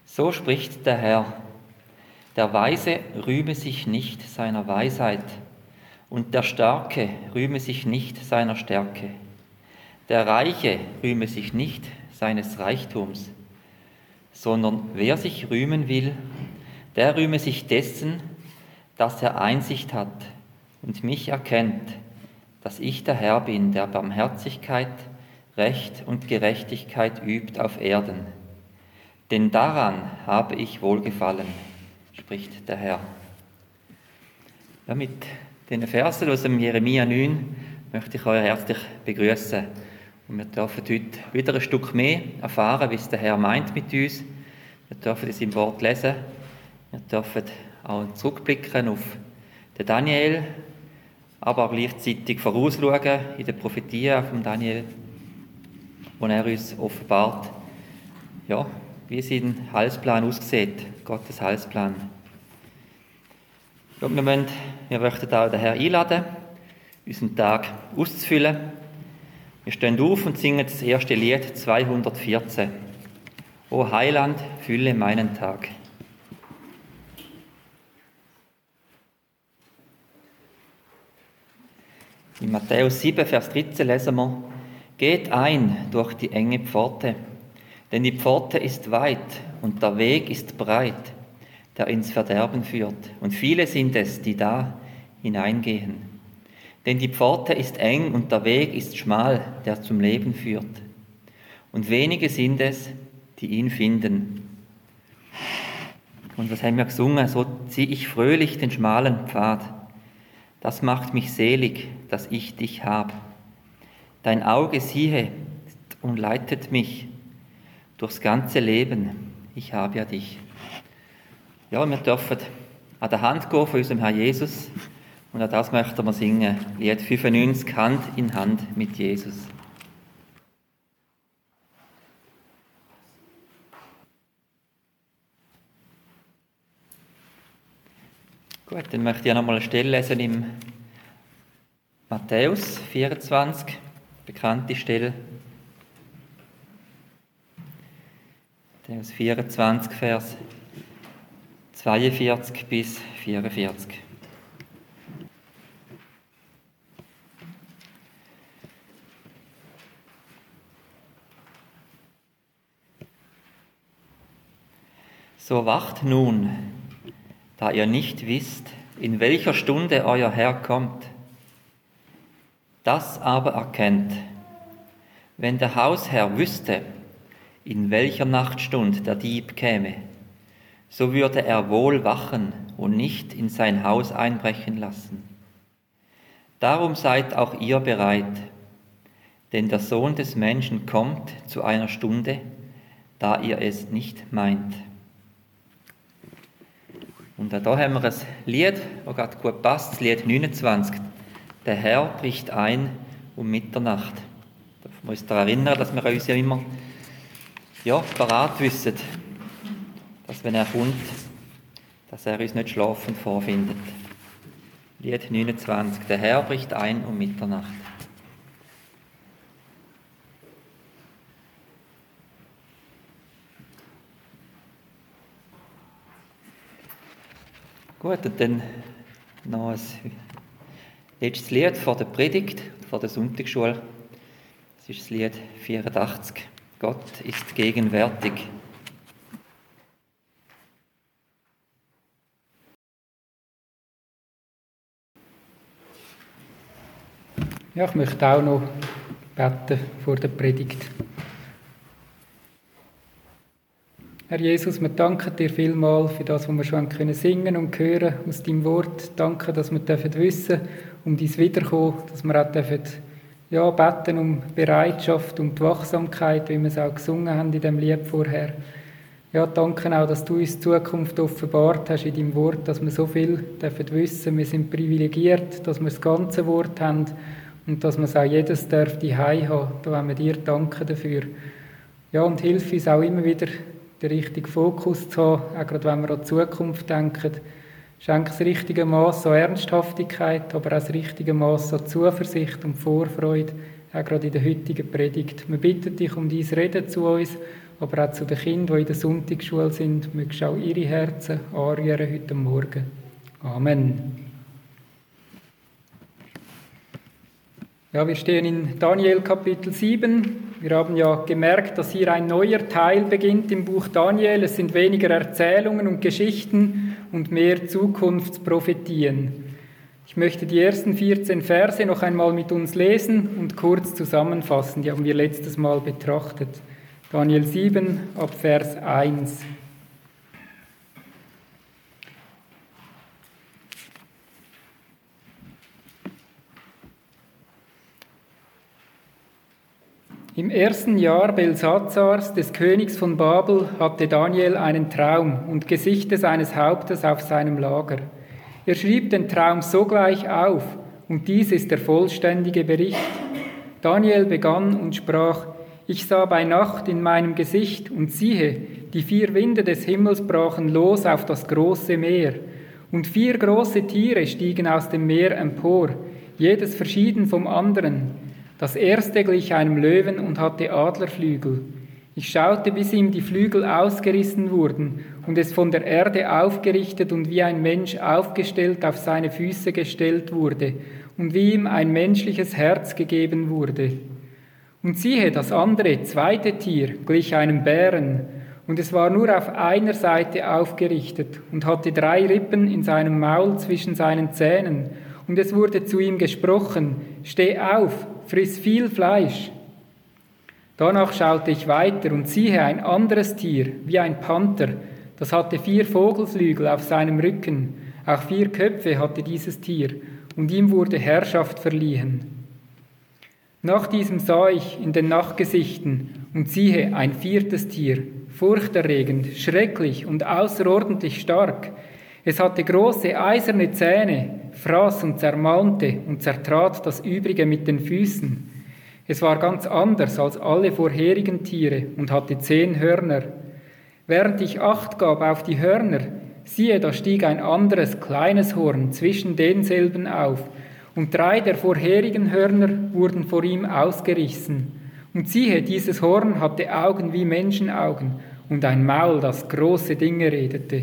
So spricht der Herr: Der Weise rühme sich nicht seiner Weisheit, und der Starke rühme sich nicht seiner Stärke. Der Reiche rühme sich nicht seines Reichtums, sondern wer sich rühmen will, der rühme sich dessen, dass er Einsicht hat und mich erkennt, dass ich der Herr bin, der Barmherzigkeit, Recht und Gerechtigkeit übt auf Erden. Denn daran habe ich Wohlgefallen, spricht der Herr. Ja, mit den Versen aus dem Jeremia 9 möchte ich euch herzlich begrüßen. Und wir dürfen heute wieder ein Stück mehr erfahren, wie es der Herr meint mit uns. Wir dürfen es im Wort lesen. Wir dürfen auch zurückblicken auf den Daniel, aber auch gleichzeitig vorausschauen in der Prophetie von Daniel, wo er uns offenbart, ja, wie sein Heilsplan aussieht, Gottes Heilsplan. Ja, wir möchten auch den Herrn einladen, unseren Tag auszufüllen. Wir stehen auf und singen das erste Lied 214. O Heiland, fülle meinen Tag. In Matthäus 7, Vers 13 lesen wir: Geht ein durch die enge Pforte, denn die Pforte ist weit und der Weg ist breit, der ins Verderben führt. Und viele sind es, die da hineingehen. Denn die Pforte ist eng und der Weg ist schmal, der zum Leben führt. Und wenige sind es, die ihn finden. Und was haben wir gesungen? So ziehe ich fröhlich den schmalen Pfad. Das macht mich selig, dass ich dich hab. Dein Auge siehe und leitet mich durchs ganze Leben. Ich habe ja dich. Ja, wir dürfen an der Hand gehen von unserem Herrn Jesus. Und auch das möchten wir singen. Lied 95, Hand in Hand mit Jesus. Gut, dann möchte ich noch mal eine Stelle lesen im Matthäus 24, bekannte Stelle. Matthäus 24, Vers 42 bis 44. So wacht nun, da ihr nicht wisst, in welcher Stunde euer Herr kommt. Das aber erkennt, wenn der Hausherr wüsste, in welcher Nachtstund der Dieb käme, so würde er wohl wachen und nicht in sein Haus einbrechen lassen. Darum seid auch ihr bereit, denn der Sohn des Menschen kommt zu einer Stunde, da ihr es nicht meint. Und da haben wir ein Lied, das gerade gut passt, das Lied 29. Der Herr bricht ein um Mitternacht. Da müssen wir uns daran erinnern, dass wir uns ja immer parat wissen, dass wenn er kommt, dass er uns nicht schlafend vorfindet. Lied 29. Der Herr bricht ein um Mitternacht. Gut, und dann noch ein letztes Lied vor der Predigt, vor der Sonntagsschule. Das ist das Lied 84. Gott ist gegenwärtig. Ja, ich möchte auch noch beten vor der Predigt. Herr Jesus, wir danken dir vielmals für das, was wir schon singen und hören aus deinem Wort. Danke, dass wir wissen um dein Wiederkommen, dass wir auch beten um Bereitschaft und die Wachsamkeit, wie wir es auch gesungen haben in dem Lied vorher. Ja, danke auch, dass du uns die Zukunft offenbart hast in deinem Wort, dass wir so viel wissen. Wir sind privilegiert, dass wir das ganze Wort haben und dass wir es auch jedes darf die haben. Da wollen wir dir danken dafür. Ja, und hilf uns auch immer wieder, den richtigen Fokus zu haben, auch gerade wenn wir an die Zukunft denken. Schenk das richtige Maß an Ernsthaftigkeit, aber auch das richtige Maß an Zuversicht und Vorfreude, auch gerade in der heutigen Predigt. Wir bitten dich um dein Reden zu uns aber auch zu den Kindern, die in der Sonntagsschule sind. Mögst auch ihre Herzen anrühren heute Morgen. Amen. Ja, wir stehen in Daniel Kapitel 7. Wir haben ja gemerkt, dass hier ein neuer Teil beginnt im Buch Daniel. Es sind weniger Erzählungen und Geschichten und mehr Zukunftsprophetien. Ich möchte die ersten 14 Verse noch einmal mit uns lesen und kurz zusammenfassen. Die haben wir letztes Mal betrachtet. Daniel 7 ab Vers 1. Im ersten Jahr Belsatzars, des Königs von Babel, hatte Daniel einen Traum und Gesichte seines Hauptes auf seinem Lager. Er schrieb den Traum sogleich auf, und dies ist der vollständige Bericht. Daniel begann und sprach: Ich sah bei Nacht in meinem Gesicht, und siehe, die 4 Winde des Himmels brachen los auf das große Meer. Und 4 große Tiere stiegen aus dem Meer empor, jedes verschieden vom anderen. Das erste glich einem Löwen und hatte Adlerflügel. Ich schaute, bis ihm die Flügel ausgerissen wurden und es von der Erde aufgerichtet und wie ein Mensch aufgestellt auf seine Füße gestellt wurde und wie ihm ein menschliches Herz gegeben wurde. Und siehe, das andere, zweite Tier glich einem Bären, und es war nur auf einer Seite aufgerichtet und hatte 3 Rippen in seinem Maul zwischen seinen Zähnen. Und es wurde zu ihm gesprochen: Steh auf, friss viel Fleisch. Danach schaute ich weiter und siehe ein anderes Tier, wie ein Panther, das hatte 4 Vogelflügel auf seinem Rücken, auch 4 Köpfe hatte dieses Tier, und ihm wurde Herrschaft verliehen. Nach diesem sah ich in den Nachtgesichten, und siehe ein 4. Tier, furchterregend, schrecklich und außerordentlich stark. Es hatte große eiserne Zähne, fraß und zermalmte und zertrat das Übrige mit den Füßen. Es war ganz anders als alle vorherigen Tiere und hatte 10 Hörner. Während ich Acht gab auf die Hörner, siehe, da stieg ein anderes, kleines Horn zwischen denselben auf, und 3 der vorherigen Hörner wurden vor ihm ausgerissen. Und siehe, dieses Horn hatte Augen wie Menschenaugen und ein Maul, das große Dinge redete.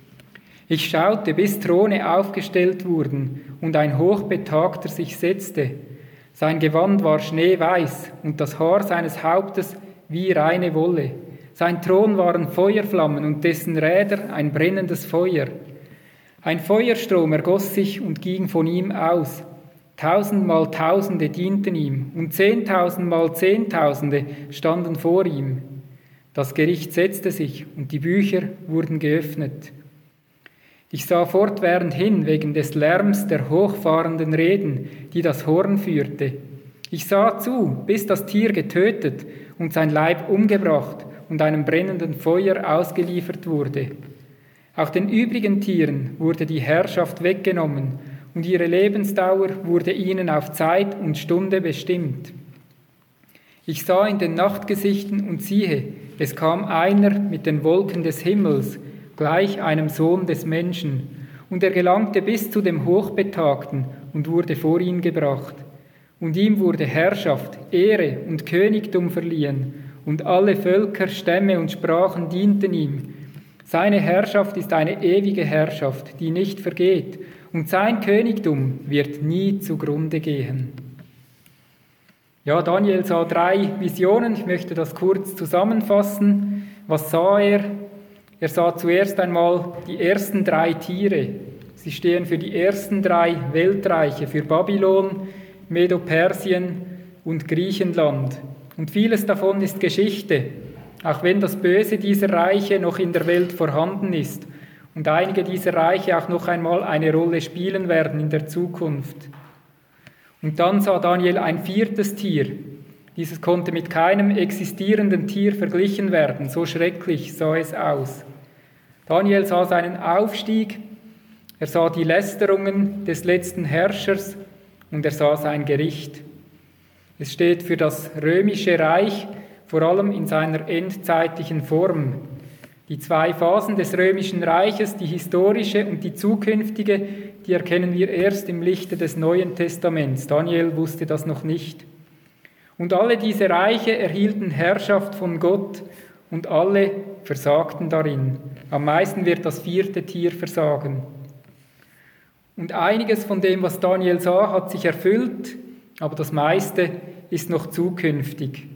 Ich schaute, bis Throne aufgestellt wurden und ein Hochbetagter sich setzte. Sein Gewand war schneeweiß und das Haar seines Hauptes wie reine Wolle. Sein Thron waren Feuerflammen und dessen Räder ein brennendes Feuer. Ein Feuerstrom ergoss sich und ging von ihm aus. 1000 mal Tausende dienten ihm und 10.000 mal Zehntausende standen vor ihm. Das Gericht setzte sich und die Bücher wurden geöffnet. Ich sah fortwährend hin wegen des Lärms der hochfahrenden Reden, die das Horn führte. Ich sah zu, bis das Tier getötet und sein Leib umgebracht und einem brennenden Feuer ausgeliefert wurde. Auch den übrigen Tieren wurde die Herrschaft weggenommen und ihre Lebensdauer wurde ihnen auf Zeit und Stunde bestimmt. Ich sah in den Nachtgesichten und siehe, es kam einer mit den Wolken des Himmels, gleich einem Sohn des Menschen, und er gelangte bis zu dem Hochbetagten und wurde vor ihn gebracht. Und ihm wurde Herrschaft, Ehre und Königtum verliehen, und alle Völker, Stämme und Sprachen dienten ihm. Seine Herrschaft ist eine ewige Herrschaft, die nicht vergeht, und sein Königtum wird nie zugrunde gehen. Ja, Daniel sah 3 Visionen, ich möchte das kurz zusammenfassen. Was sah er? Er sah zuerst einmal die ersten 3 Tiere. Sie stehen für die ersten 3 Weltreiche, für Babylon, Medo-Persien und Griechenland. Und vieles davon ist Geschichte, auch wenn das Böse dieser Reiche noch in der Welt vorhanden ist und einige dieser Reiche auch noch einmal eine Rolle spielen werden in der Zukunft. Und dann sah Daniel ein 4. Tier. Dieses konnte mit keinem existierenden Tier verglichen werden, so schrecklich sah es aus. Daniel sah seinen Aufstieg, er sah die Lästerungen des letzten Herrschers und er sah sein Gericht. Es steht für das römische Reich, vor allem in seiner endzeitlichen Form. Die 2 Phasen des römischen Reiches, die historische und die zukünftige, die erkennen wir erst im Lichte des Neuen Testaments. Daniel wusste das noch nicht. Und alle diese Reiche erhielten Herrschaft von Gott und alle versagten darin. Am meisten wird das 4. Tier versagen. Und einiges von dem, was Daniel sah, hat sich erfüllt, aber das meiste ist noch zukünftig.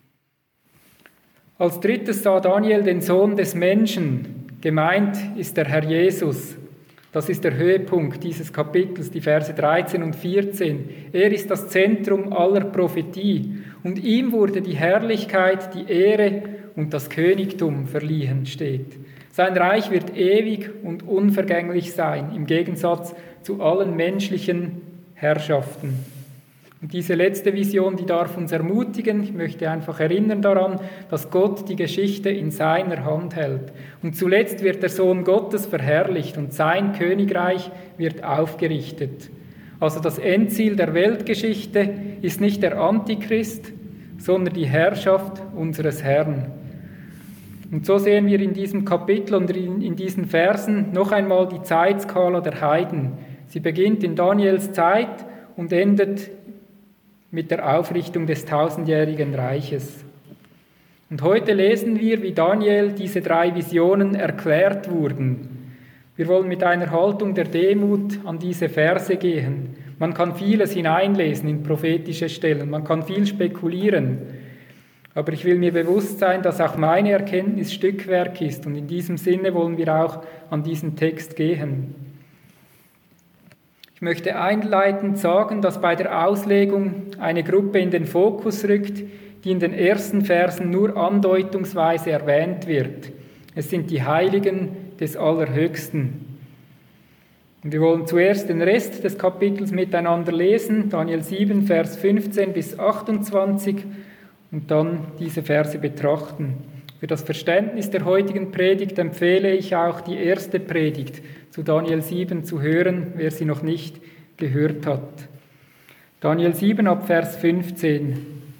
Als drittes sah Daniel den Sohn des Menschen. Gemeint ist der Herr Jesus. Das ist der Höhepunkt dieses Kapitels, die Verse 13 und 14. Er ist das Zentrum aller Prophetie und ihm wurde die Herrlichkeit, die Ehre und das Königtum verliehen, steht. Sein Reich wird ewig und unvergänglich sein, im Gegensatz zu allen menschlichen Herrschaften. Und diese letzte Vision, die darf uns ermutigen. Ich möchte einfach erinnern daran, dass Gott die Geschichte in seiner Hand hält. Und zuletzt wird der Sohn Gottes verherrlicht und sein Königreich wird aufgerichtet. Also das Endziel der Weltgeschichte ist nicht der Antichrist, sondern die Herrschaft unseres Herrn. Und so sehen wir in diesem Kapitel und in diesen Versen noch einmal die Zeitskala der Heiden. Sie beginnt in Daniels Zeit und endet mit der Aufrichtung des tausendjährigen Reiches. Und heute lesen wir, wie Daniel diese 3 Visionen erklärt wurden. Wir wollen mit einer Haltung der Demut an diese Verse gehen. Man kann vieles hineinlesen in prophetische Stellen, man kann viel spekulieren. Aber ich will mir bewusst sein, dass auch meine Erkenntnis Stückwerk ist und in diesem Sinne wollen wir auch an diesen Text gehen. Ich möchte einleitend sagen, dass bei der Auslegung eine Gruppe in den Fokus rückt, die in den ersten Versen nur andeutungsweise erwähnt wird. Es sind die Heiligen des Allerhöchsten. Und wir wollen zuerst den Rest des Kapitels miteinander lesen, Daniel 7, Vers 15 bis 28, und dann diese Verse betrachten. Für das Verständnis der heutigen Predigt empfehle ich auch die erste Predigt zu Daniel 7 zu hören, wer sie noch nicht gehört hat. Daniel 7 ab Vers 15.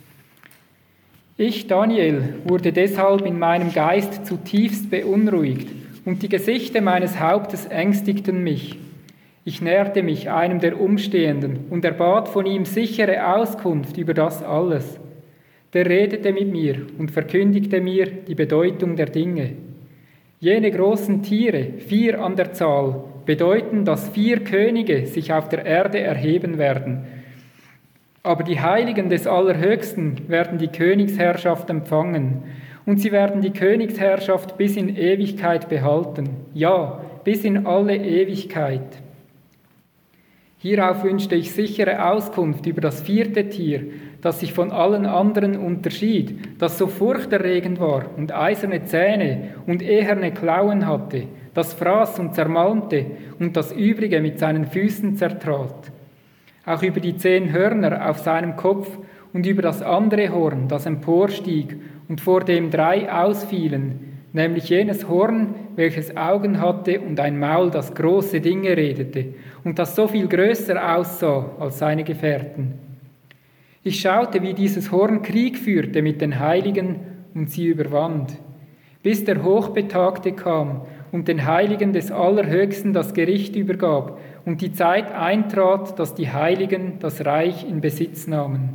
Ich, Daniel, wurde deshalb in meinem Geist zutiefst beunruhigt und die Gesichter meines Hauptes ängstigten mich. Ich näherte mich einem der Umstehenden und erbat von ihm sichere Auskunft über das alles. Der redete mit mir und verkündigte mir die Bedeutung der Dinge. Jene großen Tiere, 4 an der Zahl, bedeuten, dass 4 Könige sich auf der Erde erheben werden. Aber die Heiligen des Allerhöchsten werden die Königsherrschaft empfangen, und sie werden die Königsherrschaft bis in Ewigkeit behalten. Ja, bis in alle Ewigkeit. Hierauf wünschte ich sichere Auskunft über das 4. Tier, das sich von allen anderen unterschied, das so furchterregend war und eiserne Zähne und eherne Klauen hatte, das fraß und zermalmte und das Übrige mit seinen Füßen zertrat. Auch über die 10 Hörner auf seinem Kopf und über das andere Horn, das emporstieg und vor dem 3 ausfielen, nämlich jenes Horn, welches Augen hatte und ein Maul, das große Dinge redete und das so viel größer aussah als seine Gefährten. Ich schaute, wie dieses Horn Krieg führte mit den Heiligen und sie überwand, bis der Hochbetagte kam und den Heiligen des Allerhöchsten das Gericht übergab und die Zeit eintrat, dass die Heiligen das Reich in Besitz nahmen.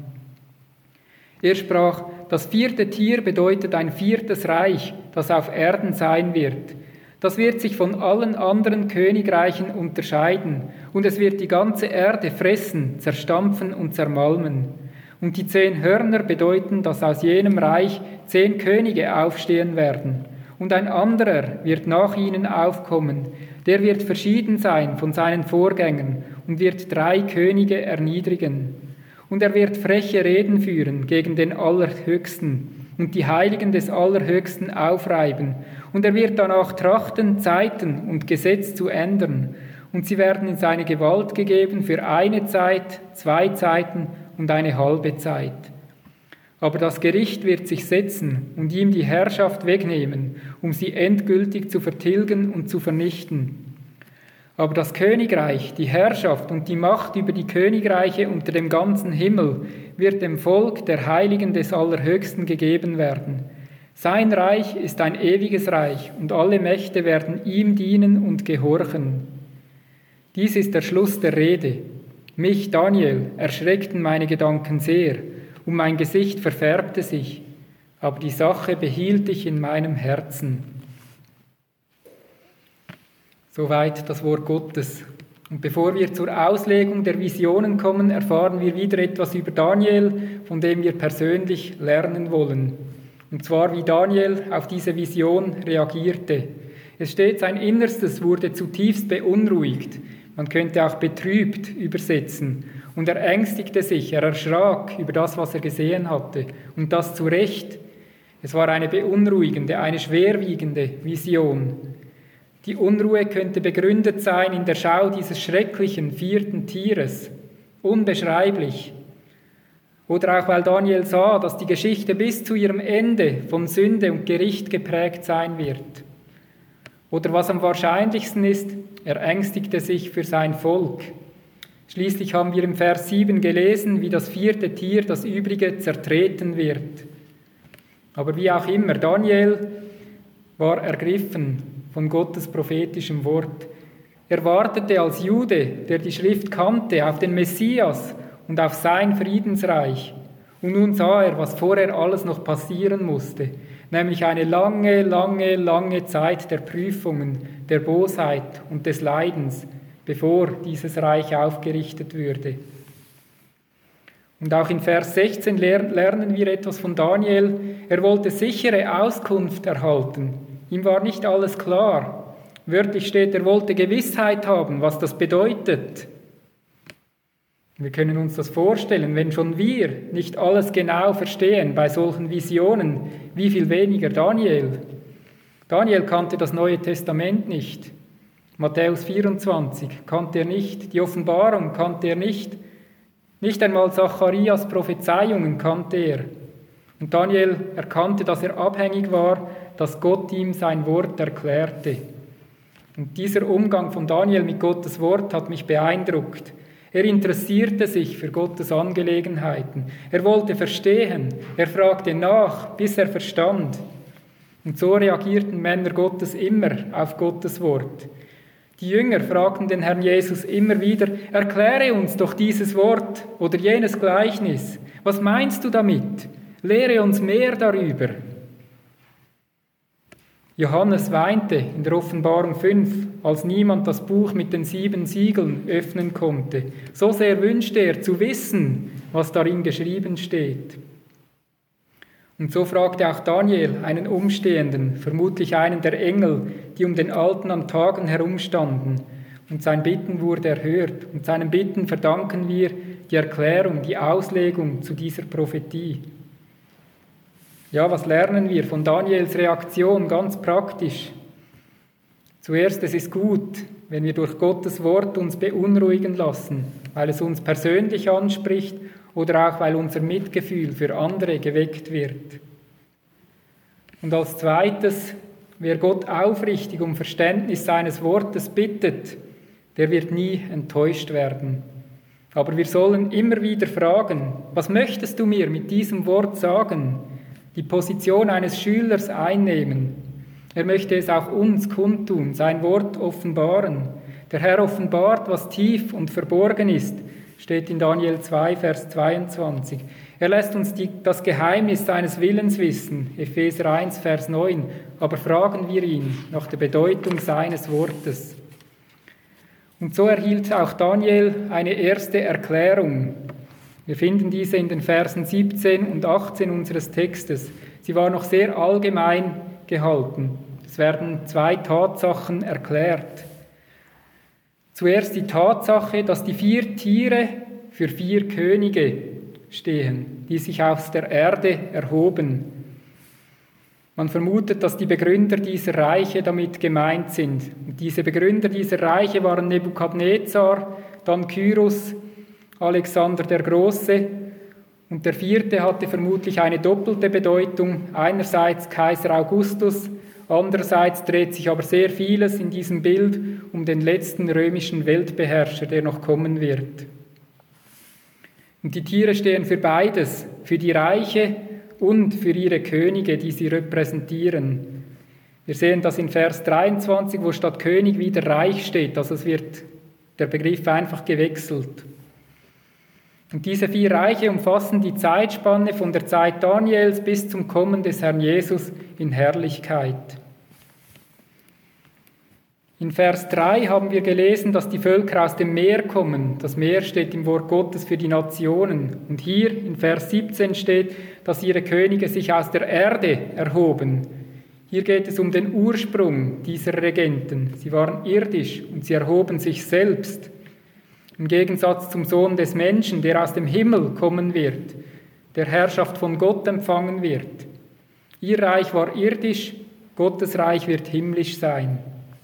Er sprach, das 4. Tier bedeutet ein 4. Reich, das auf Erden sein wird. Das wird sich von allen anderen Königreichen unterscheiden und es wird die ganze Erde fressen, zerstampfen und zermalmen. Und die 10 Hörner bedeuten, dass aus jenem Reich 10 Könige aufstehen werden. Und ein anderer wird nach ihnen aufkommen, der wird verschieden sein von seinen Vorgängern und wird 3 Könige erniedrigen. Und er wird freche Reden führen gegen den Allerhöchsten und die Heiligen des Allerhöchsten aufreiben. Und er wird danach trachten, Zeiten und Gesetz zu ändern. Und sie werden in seine Gewalt gegeben für eine Zeit, 2 Zeiten und eine halbe Zeit. Aber das Gericht wird sich setzen und ihm die Herrschaft wegnehmen, um sie endgültig zu vertilgen und zu vernichten. Aber das Königreich, die Herrschaft und die Macht über die Königreiche unter dem ganzen Himmel wird dem Volk der Heiligen des Allerhöchsten gegeben werden. Sein Reich ist ein ewiges Reich und alle Mächte werden ihm dienen und gehorchen. Dies ist der Schluss der Rede. Mich, Daniel, erschreckten meine Gedanken sehr und mein Gesicht verfärbte sich. aber die Sache behielt ich in meinem Herzen. Soweit das Wort Gottes. Und bevor wir zur Auslegung der Visionen kommen, erfahren wir wieder etwas über Daniel, von dem wir persönlich lernen wollen. Und zwar, wie Daniel auf diese Vision reagierte. Es steht, sein Innerstes wurde zutiefst beunruhigt. Man könnte auch betrübt übersetzen. Und er ängstigte sich, er erschrak über das, was er gesehen hatte. Und das zu Recht. Es war eine beunruhigende, eine schwerwiegende Vision. Die Unruhe könnte begründet sein in der Schau dieses schrecklichen 4. Tieres. Unbeschreiblich. Oder auch, weil Daniel sah, dass die Geschichte bis zu ihrem Ende von Sünde und Gericht geprägt sein wird. Oder was am wahrscheinlichsten ist, er ängstigte sich für sein Volk. Schließlich haben wir im Vers 7 gelesen, wie das 4. Tier das übrige zertreten wird. Aber wie auch immer, Daniel war ergriffen von Gottes prophetischem Wort. Er wartete als Jude, der die Schrift kannte, auf den Messias und auf sein Friedensreich. Und nun sah er, was vorher alles noch passieren musste, nämlich eine lange, lange, lange Zeit der Prüfungen, der Bosheit und des Leidens, bevor dieses Reich aufgerichtet würde. Und auch in Vers 16 lernen wir etwas von Daniel. Er wollte sichere Auskunft erhalten. Ihm war nicht alles klar. Wörtlich steht, er wollte Gewissheit haben, was das bedeutet. Wir können uns das vorstellen, wenn schon wir nicht alles genau verstehen bei solchen Visionen, wie viel weniger Daniel. Daniel kannte das Neue Testament nicht. Matthäus 24 kannte er nicht, die Offenbarung kannte er nicht. Nicht einmal Zacharias Prophezeiungen kannte er. Und Daniel erkannte, dass er abhängig war, dass Gott ihm sein Wort erklärte. Und dieser Umgang von Daniel mit Gottes Wort hat mich beeindruckt. Er interessierte sich für Gottes Angelegenheiten. Er wollte verstehen. Er fragte nach, bis er verstand. Und so reagierten Männer Gottes immer auf Gottes Wort. Die Jünger fragten den Herrn Jesus immer wieder, erkläre uns doch dieses Wort oder jenes Gleichnis. Was meinst du damit? Lehre uns mehr darüber. Johannes weinte in der Offenbarung 5, als niemand das Buch mit den 7 Siegeln öffnen konnte. So sehr wünschte er zu wissen, was darin geschrieben steht. Und so fragte auch Daniel einen Umstehenden, vermutlich einen der Engel, die um den Alten an Tagen herumstanden. Und sein Bitten wurde erhört. Und seinem Bitten verdanken wir die Erklärung, die Auslegung zu dieser Prophetie. Ja, was lernen wir von Daniels Reaktion ganz praktisch? Zuerst, es ist gut, wenn wir durch Gottes Wort uns beunruhigen lassen, weil es uns persönlich anspricht oder auch weil unser Mitgefühl für andere geweckt wird. Und als zweites, wer Gott aufrichtig um Verständnis seines Wortes bittet, der wird nie enttäuscht werden. Aber wir sollen immer wieder fragen, was möchtest du mir mit diesem Wort sagen? Die Position eines Schülers einnehmen. Er möchte es auch uns kundtun, sein Wort offenbaren. Der Herr offenbart, was tief und verborgen ist, steht in Daniel 2, Vers 22. Er lässt uns das Geheimnis seines Willens wissen, Epheser 1, Vers 9. Aber fragen wir ihn nach der Bedeutung seines Wortes. Und so erhielt auch Daniel eine erste Erklärung. Wir finden diese in den Versen 17 und 18 unseres Textes. Sie war noch sehr allgemein gehalten. Es werden 2 Tatsachen erklärt. Zuerst die Tatsache, dass die 4 Tiere für 4 Könige stehen, die sich aus der Erde erhoben. Man vermutet, dass die Begründer dieser Reiche damit gemeint sind. Und diese Begründer dieser Reiche waren Nebukadnezar, dann Kyros, Alexander der Große, und der 4. hatte vermutlich eine doppelte Bedeutung. Einerseits Kaiser Augustus, andererseits dreht sich aber sehr vieles in diesem Bild um den letzten römischen Weltbeherrscher, der noch kommen wird. Und die Tiere stehen für beides, für die Reiche und für ihre Könige, die sie repräsentieren. Wir sehen das in Vers 23, wo statt König wieder Reich steht, also es wird der Begriff einfach gewechselt. Und diese 4 Reiche umfassen die Zeitspanne von der Zeit Daniels bis zum Kommen des Herrn Jesus in Herrlichkeit. In Vers 3 haben wir gelesen, dass die Völker aus dem Meer kommen. Das Meer steht im Wort Gottes für die Nationen. Und hier in Vers 17 steht, dass ihre Könige sich aus der Erde erhoben. Hier geht es um den Ursprung dieser Regenten. Sie waren irdisch und sie erhoben sich selbst. Im Gegensatz zum Sohn des Menschen, der aus dem Himmel kommen wird, der Herrschaft von Gott empfangen wird. Ihr Reich war irdisch, Gottes Reich wird himmlisch sein.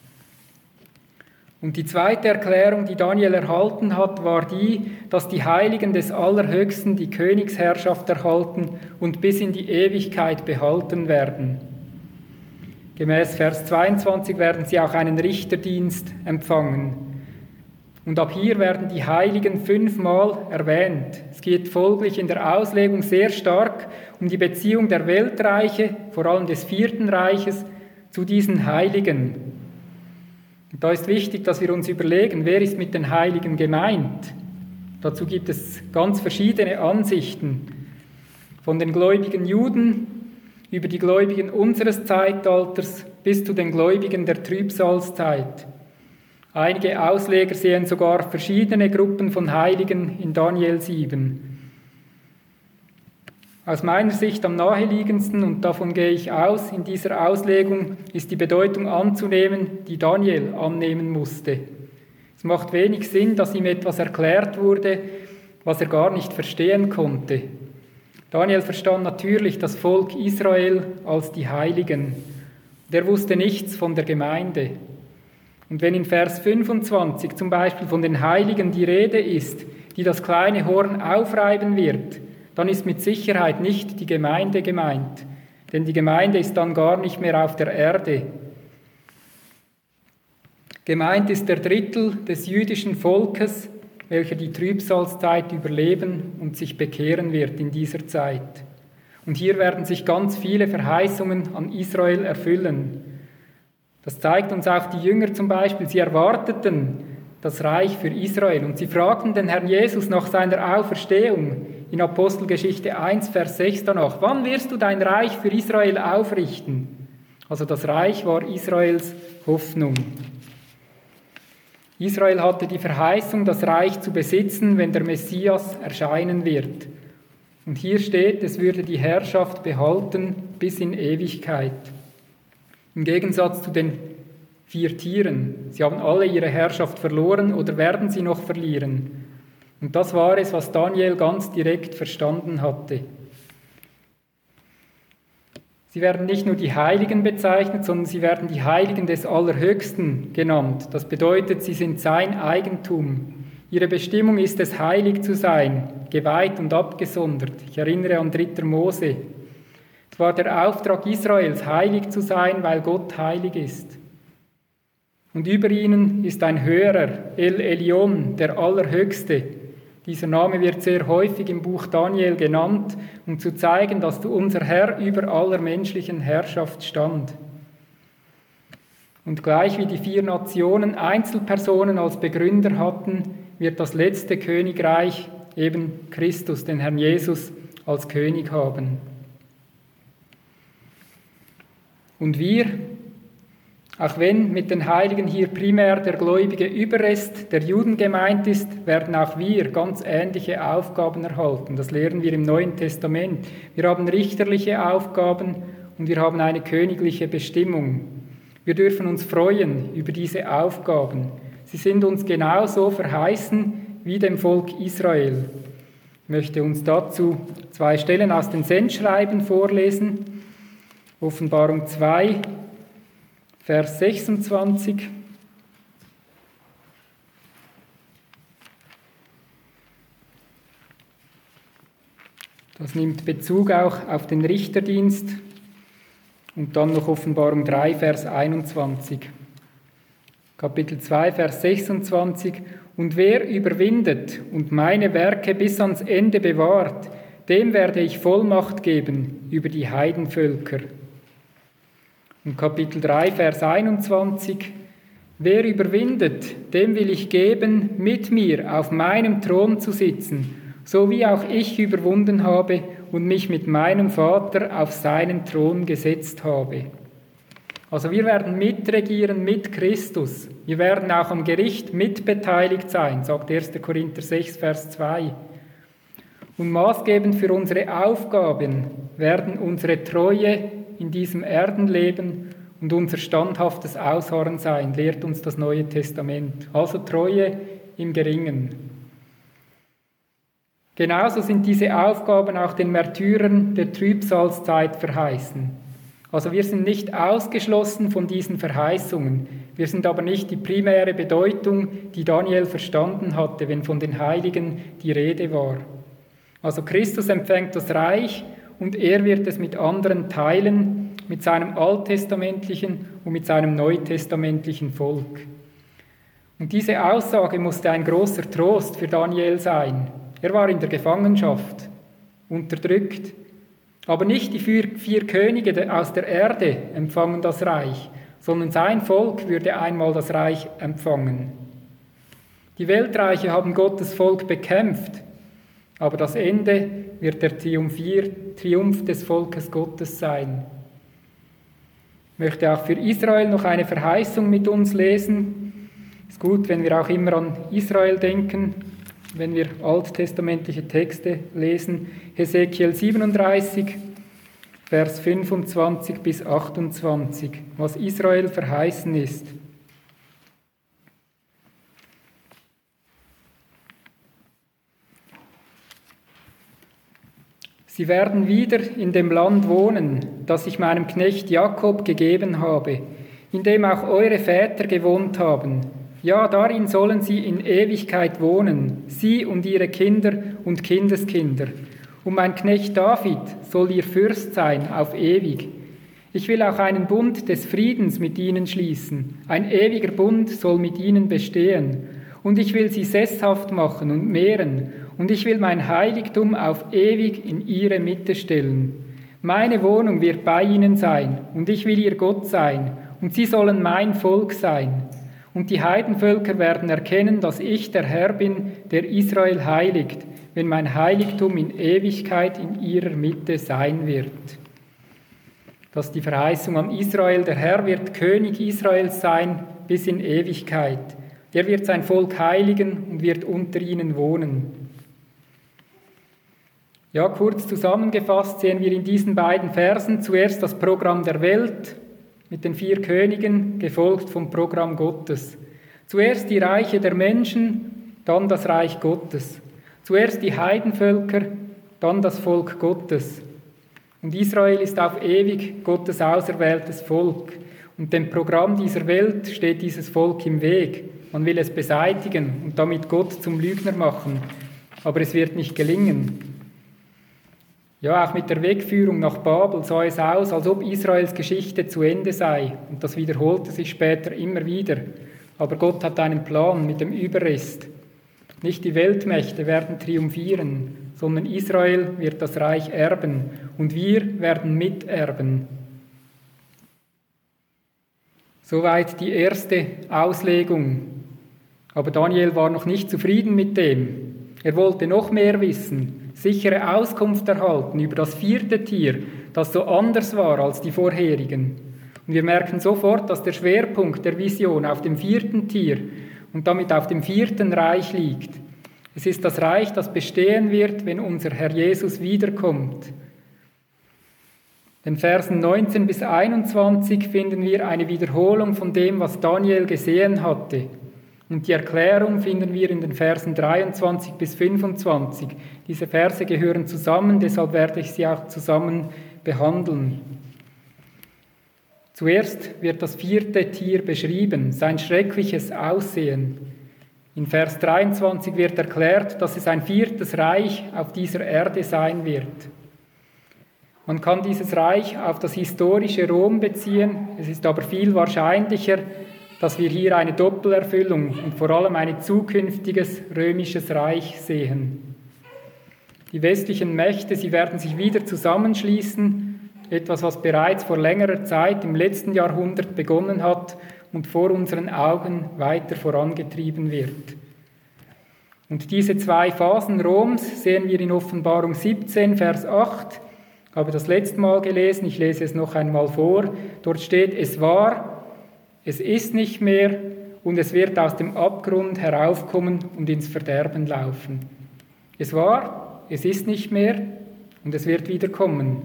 Und die zweite Erklärung, die Daniel erhalten hat, war die, dass die Heiligen des Allerhöchsten die Königsherrschaft erhalten und bis in die Ewigkeit behalten werden. Gemäß Vers 22 werden sie auch einen Richterdienst empfangen. Und ab hier werden die Heiligen 5-mal erwähnt. Es geht folglich in der Auslegung sehr stark um die Beziehung der Weltreiche, vor allem des 4. Reiches, zu diesen Heiligen. Und da ist wichtig, dass wir uns überlegen, wer ist mit den Heiligen gemeint? Dazu gibt es ganz verschiedene Ansichten. Von den gläubigen Juden über die Gläubigen unseres Zeitalters bis zu den Gläubigen der Trübsalzeit. Einige Ausleger sehen sogar verschiedene Gruppen von Heiligen in Daniel 7. Aus meiner Sicht am naheliegendsten, und davon gehe ich aus, in dieser Auslegung ist die Bedeutung anzunehmen, die Daniel annehmen musste. Es macht wenig Sinn, dass ihm etwas erklärt wurde, was er gar nicht verstehen konnte. Daniel verstand natürlich das Volk Israel als die Heiligen. Der wusste nichts von der Gemeinde. Und wenn in Vers 25 zum Beispiel von den Heiligen die Rede ist, die das kleine Horn aufreiben wird, dann ist mit Sicherheit nicht die Gemeinde gemeint, denn die Gemeinde ist dann gar nicht mehr auf der Erde. Gemeint ist der Drittel des jüdischen Volkes, welcher die Trübsalzeit überleben und sich bekehren wird in dieser Zeit. Und hier werden sich ganz viele Verheißungen an Israel erfüllen. Das zeigt uns auch die Jünger zum Beispiel, sie erwarteten das Reich für Israel und sie fragten den Herrn Jesus nach seiner Auferstehung in Apostelgeschichte 1, Vers 6 danach, wann wirst du dein Reich für Israel aufrichten? Also das Reich war Israels Hoffnung. Israel hatte die Verheißung, das Reich zu besitzen, wenn der Messias erscheinen wird. Und hier steht, es würde die Herrschaft behalten bis in Ewigkeit. Im Gegensatz zu den 4 Tieren. Sie haben alle ihre Herrschaft verloren oder werden sie noch verlieren. Und das war es, was Daniel ganz direkt verstanden hatte. Sie werden nicht nur die Heiligen bezeichnet, sondern sie werden die Heiligen des Allerhöchsten genannt. Das bedeutet, sie sind sein Eigentum. Ihre Bestimmung ist es, heilig zu sein, geweiht und abgesondert. Ich erinnere an 3. Mose. Es war der Auftrag Israels, heilig zu sein, weil Gott heilig ist. Und über ihnen ist ein Höherer, El Elyon, der Allerhöchste. Dieser Name wird sehr häufig im Buch Daniel genannt, um zu zeigen, dass unser Herr über aller menschlichen Herrschaft stand. Und gleich wie die 4 Nationen Einzelpersonen als Begründer hatten, wird das letzte Königreich eben Christus, den Herrn Jesus, als König haben. Und wir, auch wenn mit den Heiligen hier primär der gläubige Überrest der Juden gemeint ist, werden auch wir ganz ähnliche Aufgaben erhalten. Das lehren wir im Neuen Testament. Wir haben richterliche Aufgaben und wir haben eine königliche Bestimmung. Wir dürfen uns freuen über diese Aufgaben. Sie sind uns genauso verheißen wie dem Volk Israel. Ich möchte uns dazu 2 Stellen aus den Sendschreiben vorlesen. Offenbarung 2, Vers 26. Das nimmt Bezug auch auf den Richterdienst. Und dann noch Offenbarung 3, Vers 21. Kapitel 2, Vers 26. Und wer überwindet und meine Werke bis ans Ende bewahrt, dem werde ich Vollmacht geben über die Heidenvölker. Und Kapitel 3, Vers 21. Wer überwindet, dem will ich geben, mit mir auf meinem Thron zu sitzen, so wie auch ich überwunden habe und mich mit meinem Vater auf seinen Thron gesetzt habe. Also wir werden mitregieren mit Christus. Wir werden auch am Gericht mitbeteiligt sein, sagt 1. Korinther 6, Vers 2. Und maßgebend für unsere Aufgaben werden unsere Treue in diesem Erdenleben und unser standhaftes Ausharren sein, lehrt uns das Neue Testament. Also Treue im Geringen. Genauso sind diese Aufgaben auch den Märtyrern der Trübsalzeit verheißen. Also wir sind nicht ausgeschlossen von diesen Verheißungen. Wir sind aber nicht die primäre Bedeutung, die Daniel verstanden hatte, wenn von den Heiligen die Rede war. Also Christus empfängt das Reich und er wird es mit anderen teilen, mit seinem alttestamentlichen und mit seinem neutestamentlichen Volk. Und diese Aussage musste ein großer Trost für Daniel sein. Er war in der Gefangenschaft, unterdrückt. Aber nicht die vier Könige aus der Erde empfangen das Reich, sondern sein Volk würde einmal das Reich empfangen. Die Weltreiche haben Gottes Volk bekämpft, aber das Ende wird der Triumph des Volkes Gottes sein. Ich möchte auch für Israel noch eine Verheißung mit uns lesen. Es ist gut, wenn wir auch immer an Israel denken, wenn wir alttestamentliche Texte lesen. Hesekiel 37, Vers 25 bis 28, was Israel verheißen ist. Sie werden wieder in dem Land wohnen, das ich meinem Knecht Jakob gegeben habe, in dem auch eure Väter gewohnt haben. Ja, darin sollen sie in Ewigkeit wohnen, sie und ihre Kinder und Kindeskinder. Und mein Knecht David soll ihr Fürst sein auf ewig. Ich will auch einen Bund des Friedens mit ihnen schließen. Ein ewiger Bund soll mit ihnen bestehen. Und ich will sie sesshaft machen und mehren. Und ich will mein Heiligtum auf ewig in ihre Mitte stellen. Meine Wohnung wird bei ihnen sein, und ich will ihr Gott sein, und sie sollen mein Volk sein. Und die Heidenvölker werden erkennen, dass ich der Herr bin, der Israel heiligt, wenn mein Heiligtum in Ewigkeit in ihrer Mitte sein wird. Das ist die Verheißung an Israel. Der Herr wird König Israels sein bis in Ewigkeit. Der wird sein Volk heiligen und wird unter ihnen wohnen. Ja, kurz zusammengefasst sehen wir in diesen beiden Versen zuerst das Programm der Welt mit den 4 Königen, gefolgt vom Programm Gottes. Zuerst die Reiche der Menschen, dann das Reich Gottes. Zuerst die Heidenvölker, dann das Volk Gottes. Und Israel ist auf ewig Gottes auserwähltes Volk. Und dem Programm dieser Welt steht dieses Volk im Weg. Man will es beseitigen und damit Gott zum Lügner machen. Aber es wird nicht gelingen. Ja, auch mit der Wegführung nach Babel sah es aus, als ob Israels Geschichte zu Ende sei. Und das wiederholte sich später immer wieder. Aber Gott hat einen Plan mit dem Überrest. Nicht die Weltmächte werden triumphieren, sondern Israel wird das Reich erben und wir werden miterben. Soweit die erste Auslegung. Aber Daniel war noch nicht zufrieden mit dem. Er wollte noch mehr wissen. Sichere Auskunft erhalten über das 4. Tier, das so anders war als die vorherigen. Und wir merken sofort, dass der Schwerpunkt der Vision auf dem 4. Tier und damit auf dem 4. Reich liegt. Es ist das Reich, das bestehen wird, wenn unser Herr Jesus wiederkommt. In Versen 19 bis 21 finden wir eine Wiederholung von dem, was Daniel gesehen hatte. Und die Erklärung finden wir in den Versen 23 bis 25. Diese Verse gehören zusammen, deshalb werde ich sie auch zusammen behandeln. Zuerst wird das 4. Tier beschrieben, sein schreckliches Aussehen. In Vers 23 wird erklärt, dass es ein 4. Reich auf dieser Erde sein wird. Man kann dieses Reich auf das historische Rom beziehen, es ist aber viel wahrscheinlicher, dass wir hier eine Doppelerfüllung und vor allem ein zukünftiges römisches Reich sehen. Die westlichen Mächte, sie werden sich wieder zusammenschließen, etwas, was bereits vor längerer Zeit im letzten Jahrhundert begonnen hat und vor unseren Augen weiter vorangetrieben wird. Und diese zwei Phasen Roms sehen wir in Offenbarung 17, Vers 8. Ich habe das letzte Mal gelesen, ich lese es noch einmal vor. Dort steht, es war, es ist nicht mehr und es wird aus dem Abgrund heraufkommen und ins Verderben laufen. Es war, es ist nicht mehr und es wird wieder kommen.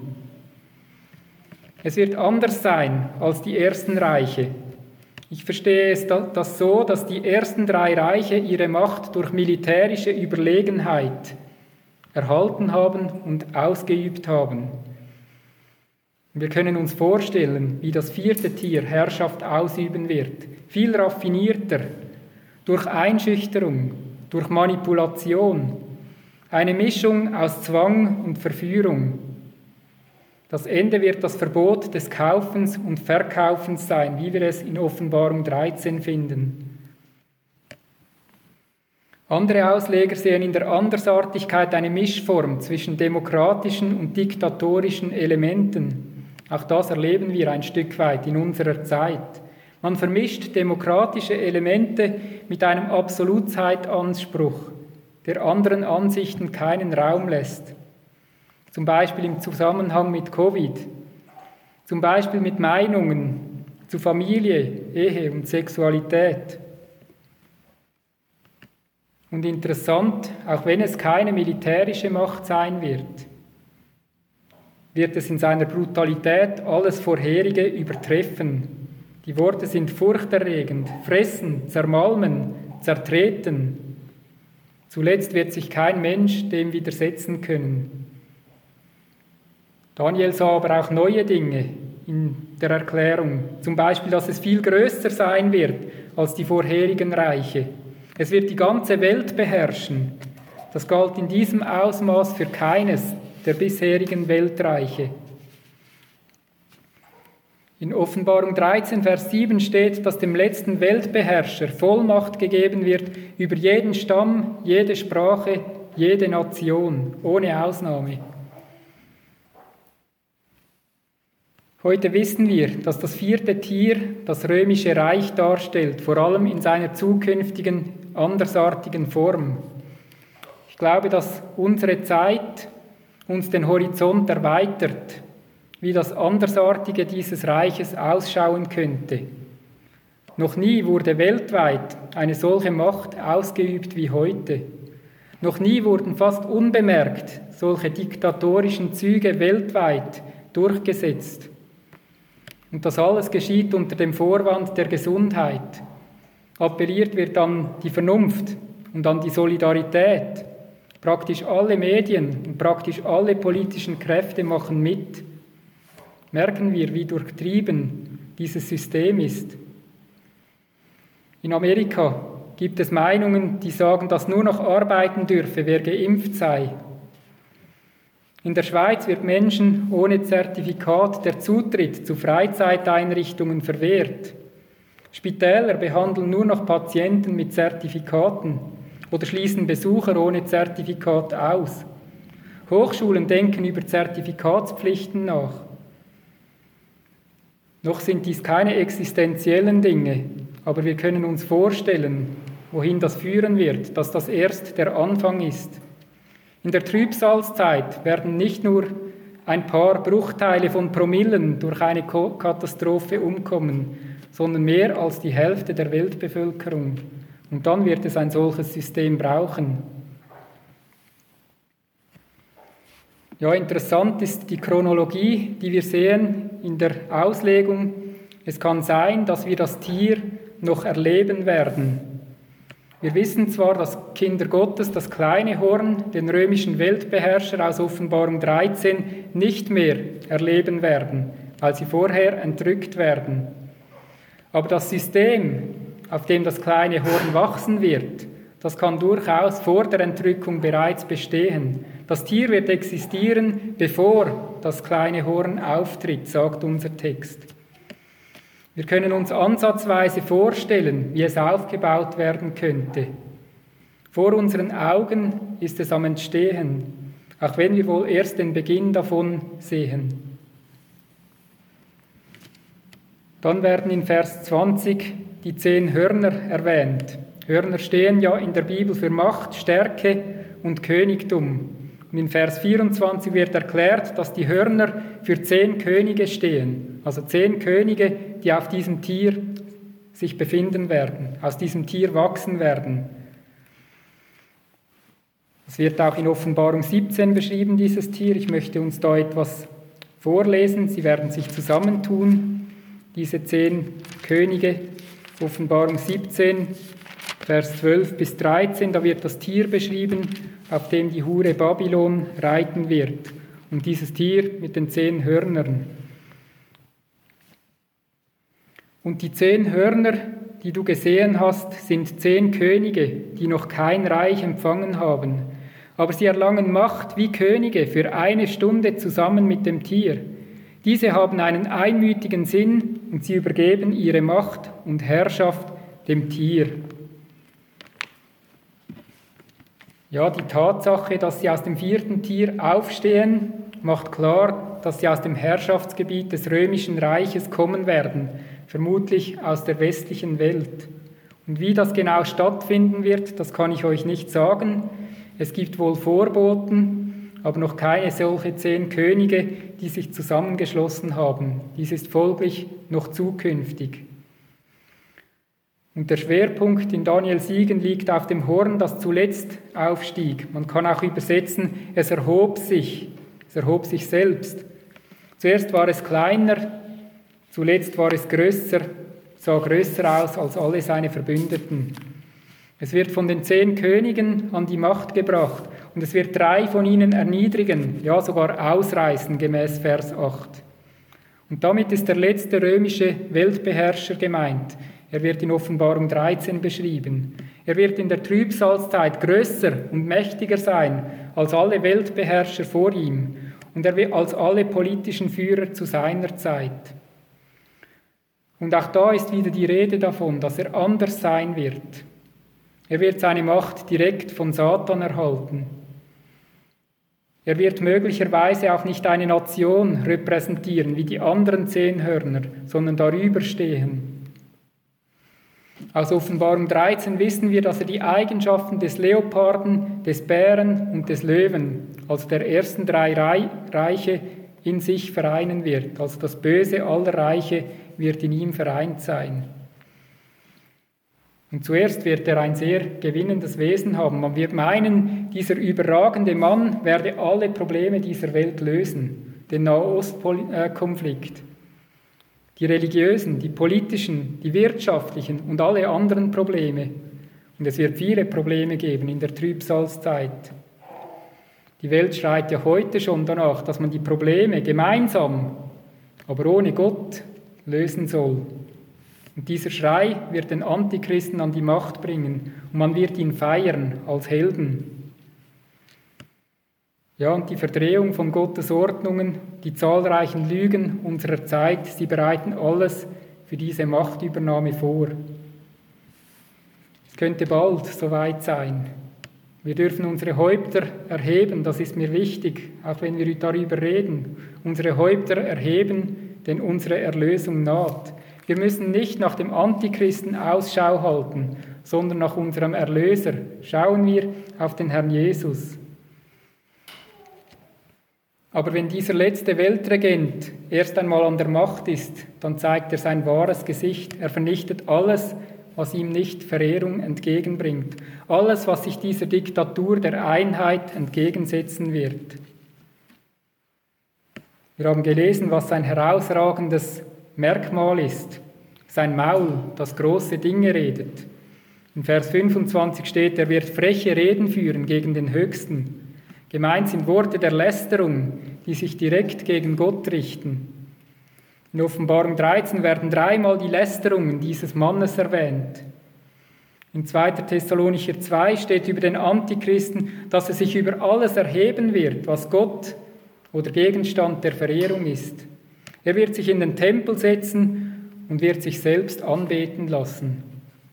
Es wird anders sein als die ersten Reiche. Ich verstehe das so, dass die ersten drei Reiche ihre Macht durch militärische Überlegenheit erhalten haben und ausgeübt haben. Wir können uns vorstellen, wie das vierte Tier Herrschaft ausüben wird. Viel raffinierter, durch Einschüchterung, durch Manipulation, eine Mischung aus Zwang und Verführung. Das Ende wird das Verbot des Kaufens und Verkaufens sein, wie wir es in Offenbarung 13 finden. Andere Ausleger sehen in der Andersartigkeit eine Mischform zwischen demokratischen und diktatorischen Elementen. Auch das erleben wir ein Stück weit in unserer Zeit. Man vermischt demokratische Elemente mit einem Absolutheitsanspruch, der anderen Ansichten keinen Raum lässt. Zum Beispiel im Zusammenhang mit Covid, zum Beispiel mit Meinungen zu Familie, Ehe und Sexualität. Und interessant, auch wenn es keine militärische Macht sein wird es in seiner Brutalität alles Vorherige übertreffen. Die Worte sind furchterregend, fressen, zermalmen, zertreten. Zuletzt wird sich kein Mensch dem widersetzen können. Daniel sah aber auch neue Dinge in der Erklärung, zum Beispiel, dass es viel größer sein wird als die vorherigen Reiche. Es wird die ganze Welt beherrschen. Das galt in diesem Ausmaß für keines der bisherigen Weltreiche. In Offenbarung 13, Vers 7 steht, dass dem letzten Weltbeherrscher Vollmacht gegeben wird über jeden Stamm, jede Sprache, jede Nation, ohne Ausnahme. Heute wissen wir, dass das vierte Tier das römische Reich darstellt, vor allem in seiner zukünftigen, andersartigen Form. Ich glaube, dass unsere Zeit uns den Horizont erweitert, wie das Andersartige dieses Reiches ausschauen könnte. Noch nie wurde weltweit eine solche Macht ausgeübt wie heute. Noch nie wurden fast unbemerkt solche diktatorischen Züge weltweit durchgesetzt. Und das alles geschieht unter dem Vorwand der Gesundheit. Appelliert wird an die Vernunft und an die Solidarität. Praktisch alle Medien und praktisch alle politischen Kräfte machen mit. Merken wir, wie durchtrieben dieses System ist. In Amerika gibt es Meinungen, die sagen, dass nur noch arbeiten dürfe, wer geimpft sei. In der Schweiz wird Menschen ohne Zertifikat der Zutritt zu Freizeiteinrichtungen verwehrt. Spitäler behandeln nur noch Patienten mit Zertifikaten oder schließen Besucher ohne Zertifikat aus. Hochschulen denken über Zertifikatspflichten nach. Noch sind dies keine existenziellen Dinge, aber wir können uns vorstellen, wohin das führen wird, dass das erst der Anfang ist. In der Trübsalzeit werden nicht nur ein paar Bruchteile von Promillen durch eine Katastrophe umkommen, sondern mehr als die Hälfte der Weltbevölkerung. Und dann wird es ein solches System brauchen. Ja, interessant ist die Chronologie, die wir sehen in der Auslegung. Es kann sein, dass wir das Tier noch erleben werden. Wir wissen zwar, dass Kinder Gottes das kleine Horn, den römischen Weltbeherrscher aus Offenbarung 13, nicht mehr erleben werden, weil sie vorher entrückt werden. Aber das System, auf dem das kleine Horn wachsen wird, das kann durchaus vor der Entrückung bereits bestehen. Das Tier wird existieren, bevor das kleine Horn auftritt, sagt unser Text. Wir können uns ansatzweise vorstellen, wie es aufgebaut werden könnte. Vor unseren Augen ist es am Entstehen, auch wenn wir wohl erst den Beginn davon sehen. Dann werden in Vers 20 die 10 Hörner erwähnt. Hörner stehen ja in der Bibel für Macht, Stärke und Königtum. Und in Vers 24 wird erklärt, dass die Hörner für 10 Könige stehen. Also 10 Könige, die auf diesem Tier sich befinden werden, aus diesem Tier wachsen werden. Es wird auch in Offenbarung 17 beschrieben, dieses Tier. Ich möchte uns da etwas vorlesen. Sie werden sich zusammentun, diese 10 Könige. Offenbarung 17, Vers 12 bis 13, da wird das Tier beschrieben, auf dem die Hure Babylon reiten wird. Und dieses Tier mit den 10 Hörnern. Und die 10 Hörner, die du gesehen hast, sind 10 Könige, die noch kein Reich empfangen haben. Aber sie erlangen Macht wie Könige für 1 Stunde zusammen mit dem Tier. Diese haben einen einmütigen Sinn und sie übergeben ihre Macht und Herrschaft dem Tier. Ja, die Tatsache, dass sie aus dem 4. Tier aufstehen, macht klar, dass sie aus dem Herrschaftsgebiet des römischen Reiches kommen werden, vermutlich aus der westlichen Welt. Und wie das genau stattfinden wird, das kann ich euch nicht sagen. Es gibt wohl Vorboten, aber noch keine solche 10 Könige, die sich zusammengeschlossen haben. Dies ist folglich noch zukünftig. Und der Schwerpunkt in Daniel 7 liegt auf dem Horn, das zuletzt aufstieg. Man kann auch übersetzen, es erhob sich selbst. Zuerst war es kleiner, zuletzt war es größer, sah größer aus als alle seine Verbündeten. Es wird von den 10 Königen an die Macht gebracht und es wird 3 von ihnen erniedrigen, ja sogar ausreißen, gemäß Vers 8. Und damit ist der letzte römische Weltbeherrscher gemeint. Er wird in Offenbarung 13 beschrieben. Er wird in der Trübsalzeit größer und mächtiger sein als alle Weltbeherrscher vor ihm und er wird als alle politischen Führer zu seiner Zeit. Und auch da ist wieder die Rede davon, dass er anders sein wird. Er wird seine Macht direkt von Satan erhalten. Er wird möglicherweise auch nicht eine Nation repräsentieren wie die anderen 10 Hörner, sondern darüber stehen. Aus Offenbarung 13 wissen wir, dass er die Eigenschaften des Leoparden, des Bären und des Löwen, also der ersten 3 Reiche, in sich vereinen wird. Also das Böse aller Reiche wird in ihm vereint sein. Und zuerst wird er ein sehr gewinnendes Wesen haben. Man wird meinen, dieser überragende Mann werde alle Probleme dieser Welt lösen. Den Nahostkonflikt, die religiösen, die politischen, die wirtschaftlichen und alle anderen Probleme. Und es wird viele Probleme geben in der Trübsalzeit. Die Welt schreit ja heute schon danach, dass man die Probleme gemeinsam, aber ohne Gott, lösen soll. Und dieser Schrei wird den Antichristen an die Macht bringen und man wird ihn feiern als Helden. Ja, und die Verdrehung von Gottes Ordnungen, die zahlreichen Lügen unserer Zeit, sie bereiten alles für diese Machtübernahme vor. Es könnte bald soweit sein. Wir dürfen unsere Häupter erheben, das ist mir wichtig, auch wenn wir darüber reden. Unsere Häupter erheben, denn unsere Erlösung naht. Wir müssen nicht nach dem Antichristen Ausschau halten, sondern nach unserem Erlöser. Schauen wir auf den Herrn Jesus. Aber wenn dieser letzte Weltregent erst einmal an der Macht ist, dann zeigt er sein wahres Gesicht. Er vernichtet alles, was ihm nicht Verehrung entgegenbringt. Alles, was sich dieser Diktatur der Einheit entgegensetzen wird. Wir haben gelesen, was sein herausragendes Merkmal ist. Sein Maul, das große Dinge redet. In Vers 25 steht, er wird freche Reden führen gegen den Höchsten. Gemeint sind Worte der Lästerung, die sich direkt gegen Gott richten. In Offenbarung 13 werden 3-mal die Lästerungen dieses Mannes erwähnt. In 2. Thessalonicher 2 steht über den Antichristen, dass er sich über alles erheben wird, was Gott oder Gegenstand der Verehrung ist. Er wird sich in den Tempel setzen und wird sich selbst anbeten lassen.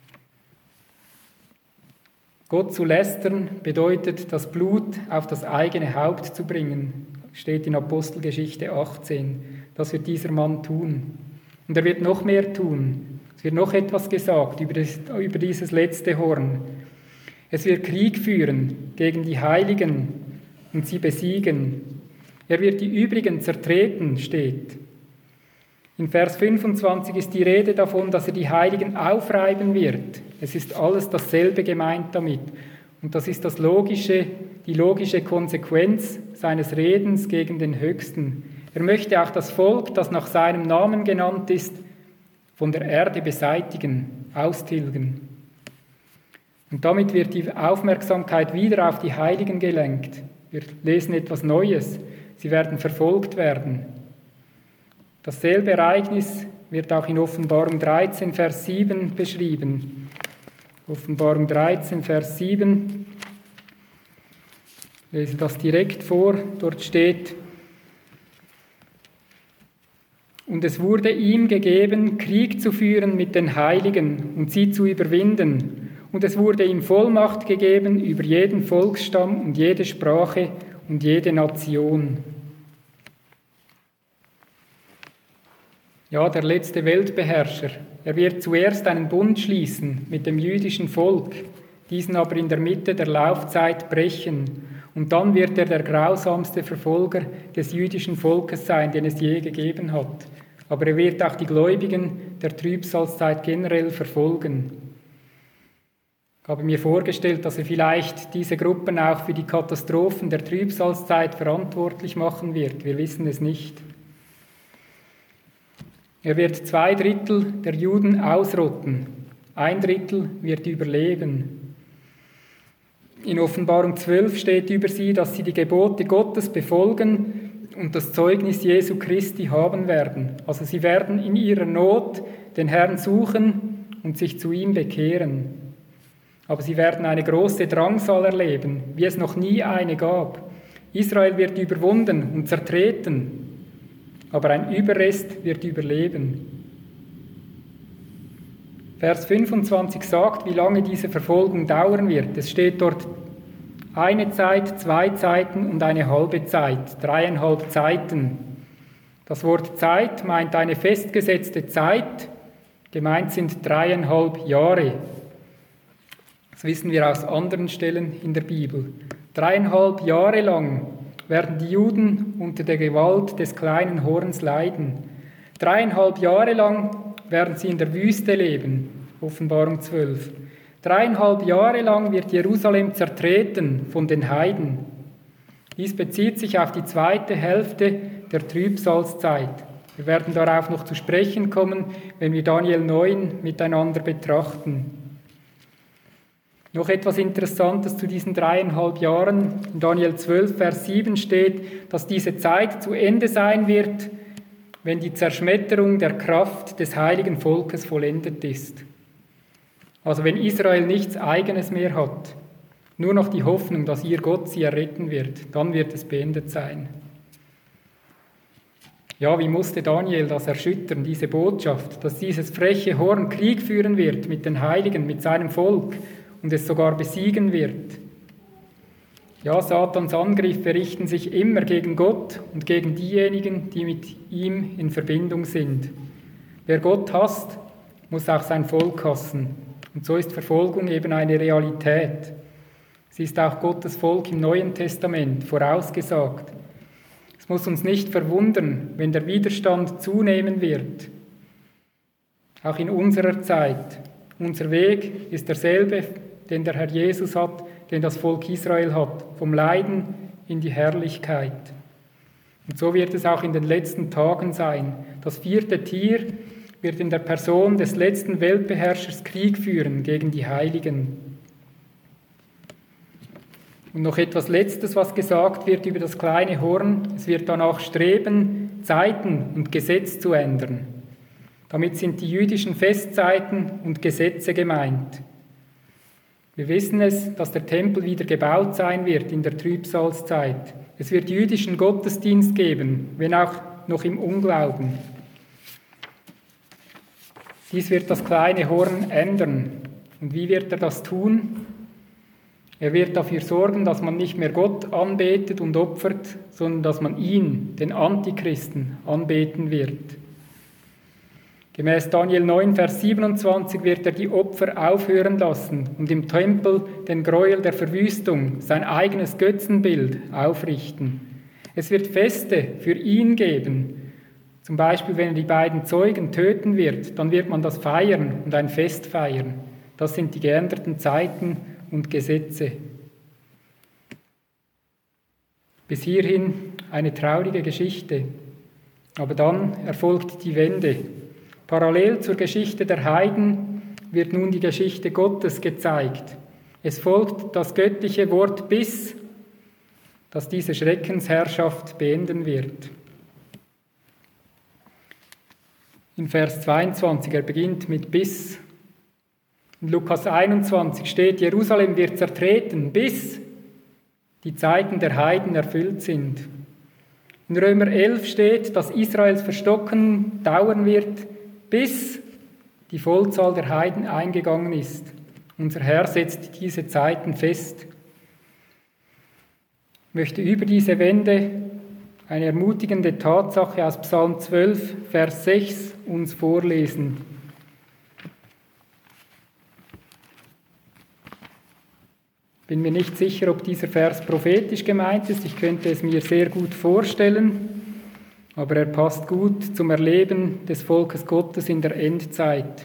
Gott zu lästern bedeutet, das Blut auf das eigene Haupt zu bringen, steht in Apostelgeschichte 18. Das wird dieser Mann tun. Und er wird noch mehr tun. Es wird noch etwas gesagt über dieses letzte Horn. Es wird Krieg führen gegen die Heiligen und sie besiegen. Er wird die übrigen zertreten, steht. In Vers 25 ist die Rede davon, dass er die Heiligen aufreiben wird. Es ist alles dasselbe gemeint damit. Und das ist die logische Konsequenz seines Redens gegen den Höchsten. Er möchte auch das Volk, das nach seinem Namen genannt ist, von der Erde beseitigen, austilgen. Und damit wird die Aufmerksamkeit wieder auf die Heiligen gelenkt. Wir lesen etwas Neues. Sie werden verfolgt werden. Dasselbe Ereignis wird auch in Offenbarung 13, Vers 7 beschrieben. Offenbarung 13, Vers 7. Ich lese das direkt vor. Dort steht: Und es wurde ihm gegeben, Krieg zu führen mit den Heiligen und sie zu überwinden. Und es wurde ihm Vollmacht gegeben über jeden Volksstamm und jede Sprache und jede Nation. Ja, der letzte Weltbeherrscher. Er wird zuerst einen Bund schließen mit dem jüdischen Volk, diesen aber in der Mitte der Laufzeit brechen. Und dann wird er der grausamste Verfolger des jüdischen Volkes sein, den es je gegeben hat. Aber er wird auch die Gläubigen der Trübsalzeit generell verfolgen. Ich habe mir vorgestellt, dass er vielleicht diese Gruppen auch für die Katastrophen der Trübsalzeit verantwortlich machen wird. Wir wissen es nicht. Er wird 2/3 der Juden ausrotten. 1/3 wird überleben. In Offenbarung 12 steht über sie, dass sie die Gebote Gottes befolgen und das Zeugnis Jesu Christi haben werden. Also sie werden in ihrer Not den Herrn suchen und sich zu ihm bekehren. Aber sie werden eine große Drangsal erleben, wie es noch nie eine gab. Israel wird überwunden und zertreten, aber ein Überrest wird überleben. Vers 25 sagt, wie lange diese Verfolgung dauern wird. Es steht dort 1 Zeit, 2 Zeiten und eine halbe Zeit, 3,5 Zeiten. Das Wort Zeit meint eine festgesetzte Zeit, gemeint sind 3,5 Jahre. Das wissen wir aus anderen Stellen in der Bibel. 3,5 Jahre lang werden die Juden unter der Gewalt des kleinen Horns leiden. 3,5 Jahre lang werden sie in der Wüste leben, Offenbarung 12. 3,5 Jahre lang wird Jerusalem zertreten von den Heiden. Dies bezieht sich auf die zweite Hälfte der Trübsalzeit. Wir werden darauf noch zu sprechen kommen, wenn wir Daniel 9 miteinander betrachten. Noch etwas Interessantes zu diesen 3,5 Jahren. In Daniel 12, Vers 7 steht, dass diese Zeit zu Ende sein wird, wenn die Zerschmetterung der Kraft des heiligen Volkes vollendet ist. Also wenn Israel nichts Eigenes mehr hat, nur noch die Hoffnung, dass ihr Gott sie erretten wird, dann wird es beendet sein. Ja, wie musste Daniel das erschüttern, diese Botschaft, dass dieses freche Horn Krieg führen wird mit den Heiligen, mit seinem Volk, und es sogar besiegen wird. Ja, Satans Angriffe richten sich immer gegen Gott und gegen diejenigen, die mit ihm in Verbindung sind. Wer Gott hasst, muss auch sein Volk hassen. Und so ist Verfolgung eben eine Realität. Sie ist auch Gottes Volk im Neuen Testament vorausgesagt. Es muss uns nicht verwundern, wenn der Widerstand zunehmen wird. Auch in unserer Zeit. Unser Weg ist derselbe, den der Herr Jesus hat, den das Volk Israel hat, vom Leiden in die Herrlichkeit. Und so wird es auch in den letzten Tagen sein. Das 4. Tier wird in der Person des letzten Weltbeherrschers Krieg führen gegen die Heiligen. Und noch etwas Letztes, was gesagt wird über das kleine Horn. Es wird danach streben, Zeiten und Gesetz zu ändern. Damit sind die jüdischen Festzeiten und Gesetze gemeint. Wir wissen es, dass der Tempel wieder gebaut sein wird in der Trübsalzeit. Es wird jüdischen Gottesdienst geben, wenn auch noch im Unglauben. Dies wird das kleine Horn ändern. Und wie wird er das tun? Er wird dafür sorgen, dass man nicht mehr Gott anbetet und opfert, sondern dass man ihn, den Antichristen, anbeten wird. Gemäß Daniel 9, Vers 27 wird er die Opfer aufhören lassen und im Tempel den Gräuel der Verwüstung, sein eigenes Götzenbild, aufrichten. Es wird Feste für ihn geben. Zum Beispiel, wenn er die beiden Zeugen töten wird, dann wird man das feiern und ein Fest feiern. Das sind die geänderten Zeiten und Gesetze. Bis hierhin eine traurige Geschichte. Aber dann erfolgt die Wende. Parallel zur Geschichte der Heiden wird nun die Geschichte Gottes gezeigt. Es folgt das göttliche Wort bis, das diese Schreckensherrschaft beenden wird. In Vers 22, er beginnt mit bis. In Lukas 21 steht, Jerusalem wird zertreten, bis die Zeiten der Heiden erfüllt sind. In Römer 11 steht, dass Israels Verstocken dauern wird, bis die Vollzahl der Heiden eingegangen ist. Unser Herr setzt diese Zeiten fest. Ich möchte über diese Wende eine ermutigende Tatsache aus Psalm 12, Vers 6 uns vorlesen. Ich bin mir nicht sicher, ob dieser Vers prophetisch gemeint ist. Ich könnte es mir sehr gut vorstellen. Aber er passt gut zum Erleben des Volkes Gottes in der Endzeit.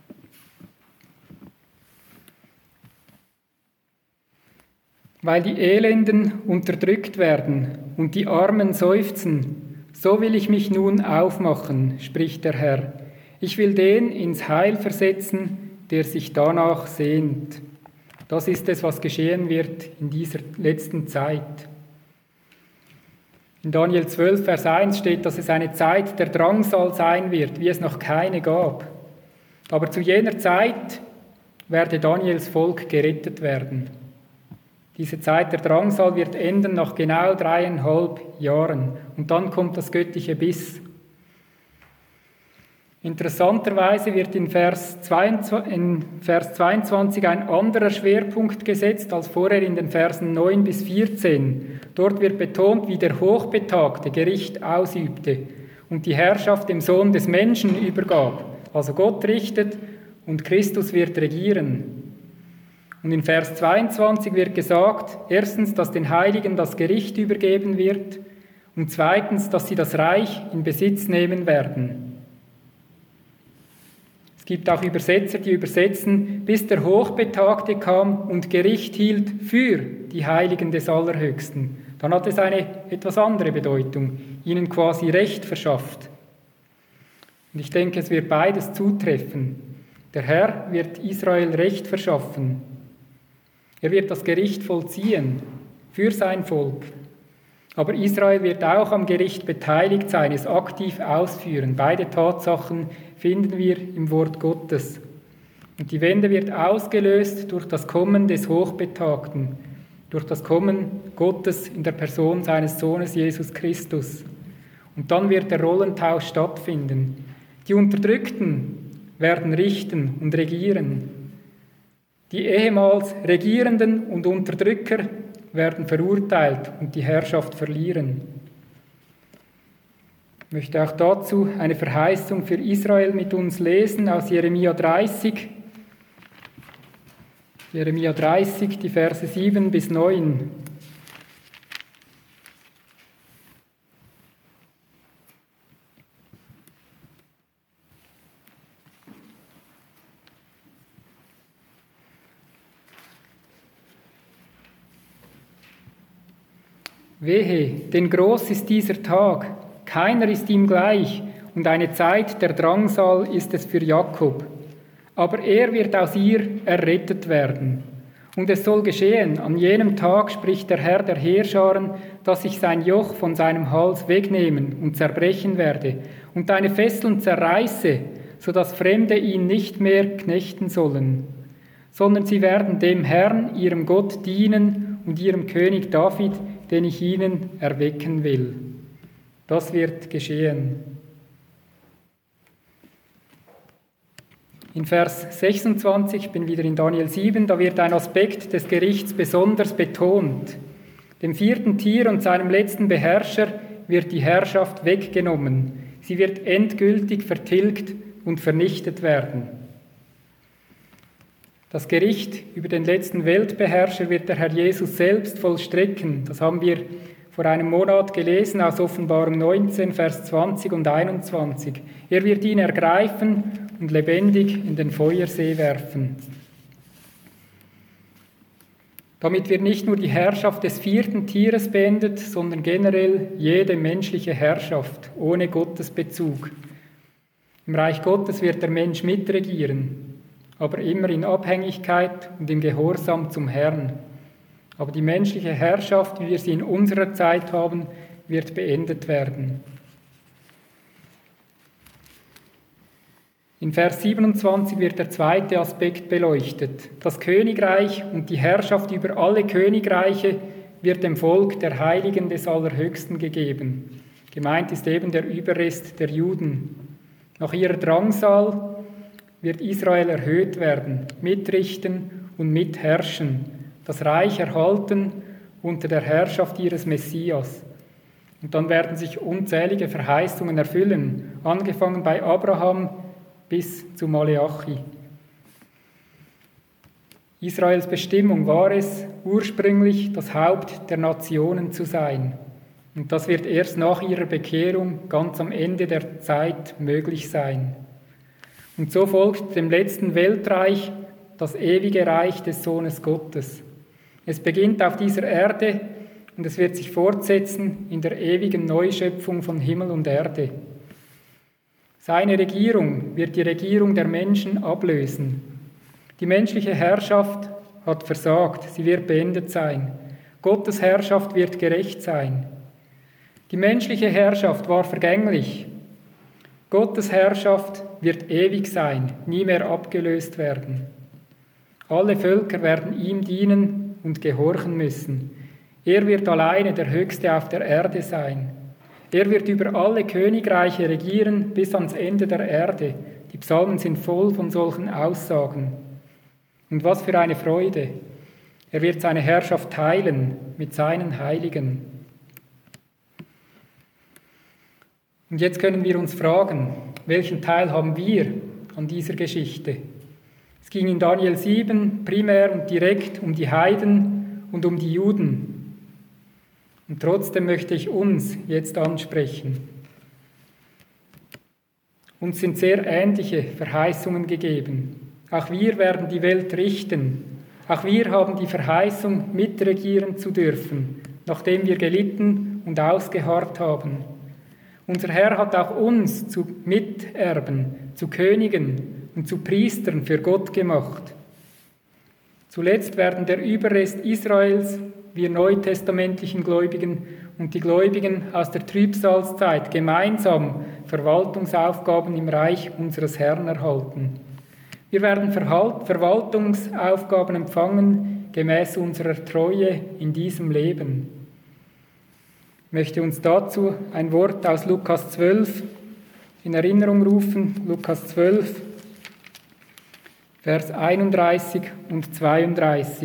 Weil die Elenden unterdrückt werden und die Armen seufzen, so will ich mich nun aufmachen, spricht der Herr. Ich will den ins Heil versetzen, der sich danach sehnt. Das ist es, was geschehen wird in dieser letzten Zeit. In Daniel 12, Vers 1 steht, dass es eine Zeit der Drangsal sein wird, wie es noch keine gab. Aber zu jener Zeit werde Daniels Volk gerettet werden. Diese Zeit der Drangsal wird enden nach genau 3,5 Jahren. Und dann kommt das göttliche Biss. Interessanterweise wird in Vers 22 ein anderer Schwerpunkt gesetzt als vorher in den Versen 9 bis 14. Dort wird betont, wie der Hochbetagte Gericht ausübte und die Herrschaft dem Sohn des Menschen übergab. Also Gott richtet und Christus wird regieren. Und in Vers 22 wird gesagt, erstens, dass den Heiligen das Gericht übergeben wird und zweitens, dass sie das Reich in Besitz nehmen werden. Es gibt auch Übersetzer, die übersetzen, bis der Hochbetagte kam und Gericht hielt für die Heiligen des Allerhöchsten. Dann hat es eine etwas andere Bedeutung, ihnen quasi Recht verschafft. Und ich denke, es wird beides zutreffen. Der Herr wird Israel Recht verschaffen. Er wird das Gericht vollziehen für sein Volk. Aber Israel wird auch am Gericht beteiligt sein, es aktiv ausführen. Beide Tatsachen finden wir im Wort Gottes. Und die Wende wird ausgelöst durch das Kommen des Hochbetagten, durch das Kommen Gottes in der Person seines Sohnes Jesus Christus. Und dann wird der Rollentausch stattfinden. Die Unterdrückten werden richten und regieren. Die ehemals Regierenden und Unterdrücker werden verurteilt und die Herrschaft verlieren. Ich möchte auch dazu eine Verheißung für Israel mit uns lesen aus Jeremia 30. Jeremia 30, die Verse 7 bis 9. Wehe, denn groß ist dieser Tag, keiner ist ihm gleich, und eine Zeit der Drangsal ist es für Jakob. Aber er wird aus ihr errettet werden. Und es soll geschehen, an jenem Tag spricht der Herr der Heerscharen, dass ich sein Joch von seinem Hals wegnehmen und zerbrechen werde und deine Fesseln zerreiße, so dass Fremde ihn nicht mehr knechten sollen, sondern sie werden dem Herrn, ihrem Gott, dienen und ihrem König David, den ich ihnen erwecken will. Das wird geschehen. In Vers 26, ich bin wieder in Daniel 7, da wird ein Aspekt des Gerichts besonders betont. Dem 4. Tier und seinem letzten Beherrscher wird die Herrschaft weggenommen. Sie wird endgültig vertilgt und vernichtet werden. Das Gericht über den letzten Weltbeherrscher wird der Herr Jesus selbst vollstrecken. Das haben wir vor einem Monat gelesen aus Offenbarung 19, Vers 20 und 21. Er wird ihn ergreifen und lebendig in den Feuersee werfen. Damit wird nicht nur die Herrschaft des 4. Tieres beendet, sondern generell jede menschliche Herrschaft ohne Gottesbezug. Im Reich Gottes wird der Mensch mitregieren, aber immer in Abhängigkeit und im Gehorsam zum Herrn. Aber die menschliche Herrschaft, wie wir sie in unserer Zeit haben, wird beendet werden. In Vers 27 wird der zweite Aspekt beleuchtet. Das Königreich und die Herrschaft über alle Königreiche wird dem Volk der Heiligen des Allerhöchsten gegeben. Gemeint ist eben der Überrest der Juden. Nach ihrer Drangsal wird Israel erhöht werden, mitrichten und mitherrschen, das Reich erhalten unter der Herrschaft ihres Messias. Und dann werden sich unzählige Verheißungen erfüllen, angefangen bei Abraham bis zu Maleachi. Israels Bestimmung war es, ursprünglich das Haupt der Nationen zu sein. Und das wird erst nach ihrer Bekehrung ganz am Ende der Zeit möglich sein. Und so folgt dem letzten Weltreich das ewige Reich des Sohnes Gottes. Es beginnt auf dieser Erde und es wird sich fortsetzen in der ewigen Neuschöpfung von Himmel und Erde. Seine Regierung wird die Regierung der Menschen ablösen. Die menschliche Herrschaft hat versagt, sie wird beendet sein. Gottes Herrschaft wird gerecht sein. Die menschliche Herrschaft war vergänglich. Gottes Herrschaft wird ewig sein, nie mehr abgelöst werden. Alle Völker werden ihm dienen und gehorchen müssen. Er wird alleine der Höchste auf der Erde sein. Er wird über alle Königreiche regieren bis ans Ende der Erde. Die Psalmen sind voll von solchen Aussagen. Und was für eine Freude! Er wird seine Herrschaft teilen mit seinen Heiligen. Und jetzt können wir uns fragen, welchen Teil haben wir an dieser Geschichte? Es ging in Daniel 7 primär und direkt um die Heiden und um die Juden. Und trotzdem möchte ich uns jetzt ansprechen. Uns sind sehr ähnliche Verheißungen gegeben. Auch wir werden die Welt richten. Auch wir haben die Verheißung, mitregieren zu dürfen, nachdem wir gelitten und ausgeharrt haben. Unser Herr hat auch uns zu Miterben, zu Königen und zu Priestern für Gott gemacht. Zuletzt werden der Überrest Israels, wir neutestamentlichen Gläubigen und die Gläubigen aus der Trübsalzeit gemeinsam Verwaltungsaufgaben im Reich unseres Herrn erhalten. Wir werden Verwaltungsaufgaben empfangen gemäß unserer Treue in diesem Leben. Ich möchte uns dazu ein Wort aus Lukas 12 in Erinnerung rufen. Lukas 12, Vers 31 und 32.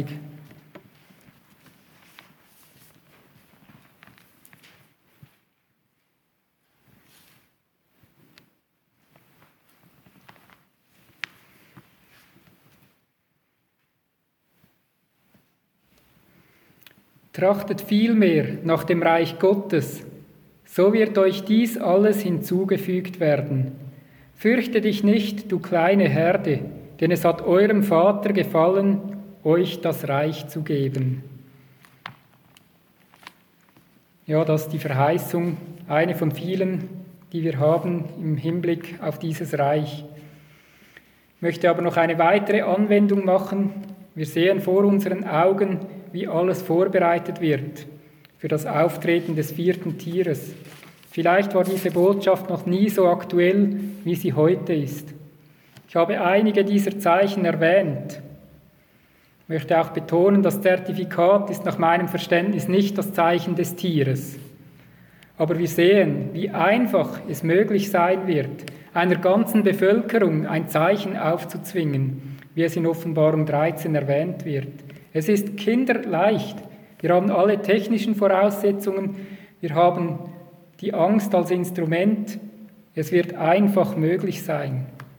Trachtet vielmehr nach dem Reich Gottes, so wird euch dies alles hinzugefügt werden. Fürchte dich nicht, du kleine Herde, denn es hat eurem Vater gefallen, euch das Reich zu geben. Ja, das ist die Verheißung, eine von vielen, die wir haben im Hinblick auf dieses Reich. Ich möchte aber noch eine weitere Anwendung machen. Wir sehen vor unseren Augen, wie alles vorbereitet wird für das Auftreten des 4. Tieres. Vielleicht war diese Botschaft noch nie so aktuell, wie sie heute ist. Ich habe einige dieser Zeichen erwähnt. Ich möchte auch betonen, das Zertifikat ist nach meinem Verständnis nicht das Zeichen des Tieres. Aber wir sehen, wie einfach es möglich sein wird, einer ganzen Bevölkerung ein Zeichen aufzuzwingen, wie es in Offenbarung 13 erwähnt wird. Es ist kinderleicht. Wir haben alle technischen Voraussetzungen. Wir haben die Angst als Instrument. Es wird einfach möglich sein.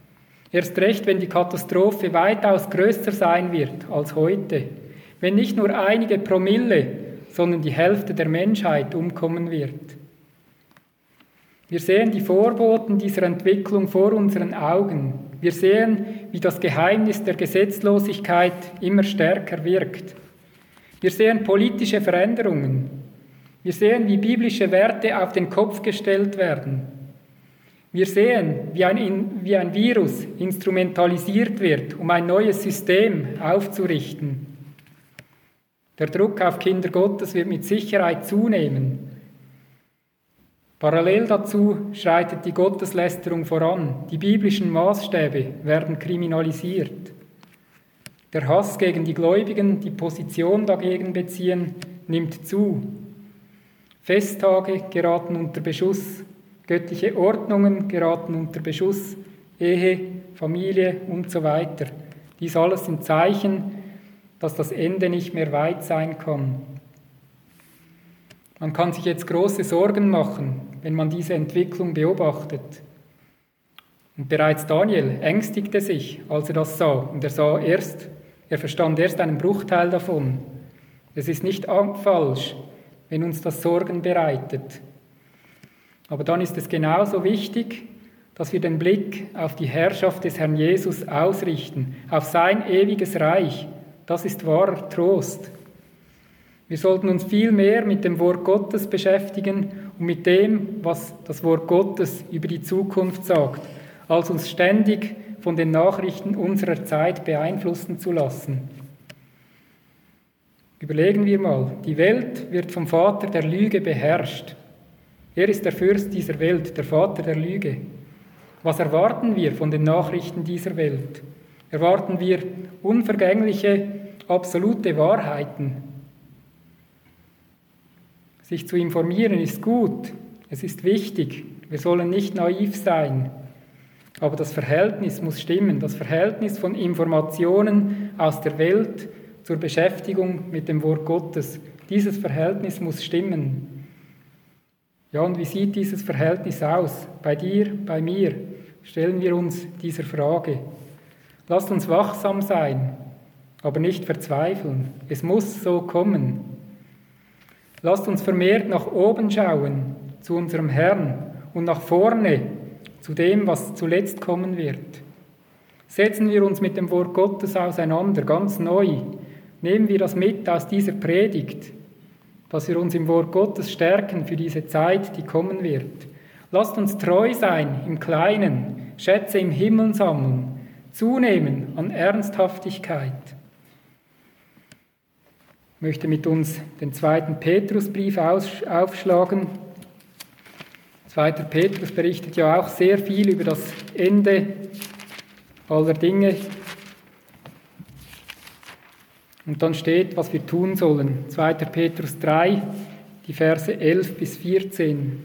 Erst recht, wenn die Katastrophe weitaus größer sein wird als heute, wenn nicht nur einige Promille, sondern die Hälfte der Menschheit umkommen wird. Wir sehen die Vorboten dieser Entwicklung vor unseren Augen. Wir sehen, wie das Geheimnis der Gesetzlosigkeit immer stärker wirkt. Wir sehen politische Veränderungen. Wir sehen, wie biblische Werte auf den Kopf gestellt werden. Wir sehen, wie ein Virus instrumentalisiert wird, um ein neues System aufzurichten. Der Druck auf Kinder Gottes wird mit Sicherheit zunehmen. Parallel dazu schreitet die Gotteslästerung voran. Die biblischen Maßstäbe werden kriminalisiert. Der Hass gegen die Gläubigen, die Position dagegen beziehen, nimmt zu. Festtage geraten unter Beschuss, göttliche Ordnungen geraten unter Beschuss, Ehe, Familie und so weiter. Dies alles sind Zeichen, dass das Ende nicht mehr weit sein kann. Man kann sich jetzt große Sorgen machen, wenn man diese Entwicklung beobachtet. Und bereits Daniel ängstigte sich, als er das sah. Und er verstand erst einen Bruchteil davon. Es ist nicht falsch, wenn uns das Sorgen bereitet. Aber dann ist es genauso wichtig, dass wir den Blick auf die Herrschaft des Herrn Jesus ausrichten, auf sein ewiges Reich. Das ist wahrer Trost. Wir sollten uns viel mehr mit dem Wort Gottes beschäftigen und mit dem, was das Wort Gottes über die Zukunft sagt, als uns ständig von den Nachrichten unserer Zeit beeinflussen zu lassen. Überlegen wir mal, die Welt wird vom Vater der Lüge beherrscht. Er ist der Fürst dieser Welt, der Vater der Lüge. Was erwarten wir von den Nachrichten dieser Welt? Erwarten wir unvergängliche, absolute Wahrheiten? Sich zu informieren ist gut, es ist wichtig, wir sollen nicht naiv sein. Aber das Verhältnis muss stimmen, das Verhältnis von Informationen aus der Welt zur Beschäftigung mit dem Wort Gottes. Dieses Verhältnis muss stimmen. Ja, und wie sieht dieses Verhältnis aus? Bei dir, bei mir? Stellen wir uns dieser Frage. Lasst uns wachsam sein, aber nicht verzweifeln. Es muss so kommen. Lasst uns vermehrt nach oben schauen, zu unserem Herrn und nach vorne, zu dem, was zuletzt kommen wird. Setzen wir uns mit dem Wort Gottes auseinander, ganz neu. Nehmen wir das mit aus dieser Predigt, dass wir uns im Wort Gottes stärken für diese Zeit, die kommen wird. Lasst uns treu sein im Kleinen, Schätze im Himmel sammeln, zunehmen an Ernsthaftigkeit. Ich möchte mit uns den 2. Petrusbrief aufschlagen. 2. Petrus berichtet ja auch sehr viel über das Ende aller Dinge. Und dann steht, was wir tun sollen. 2. Petrus 3, die Verse 11 bis 14.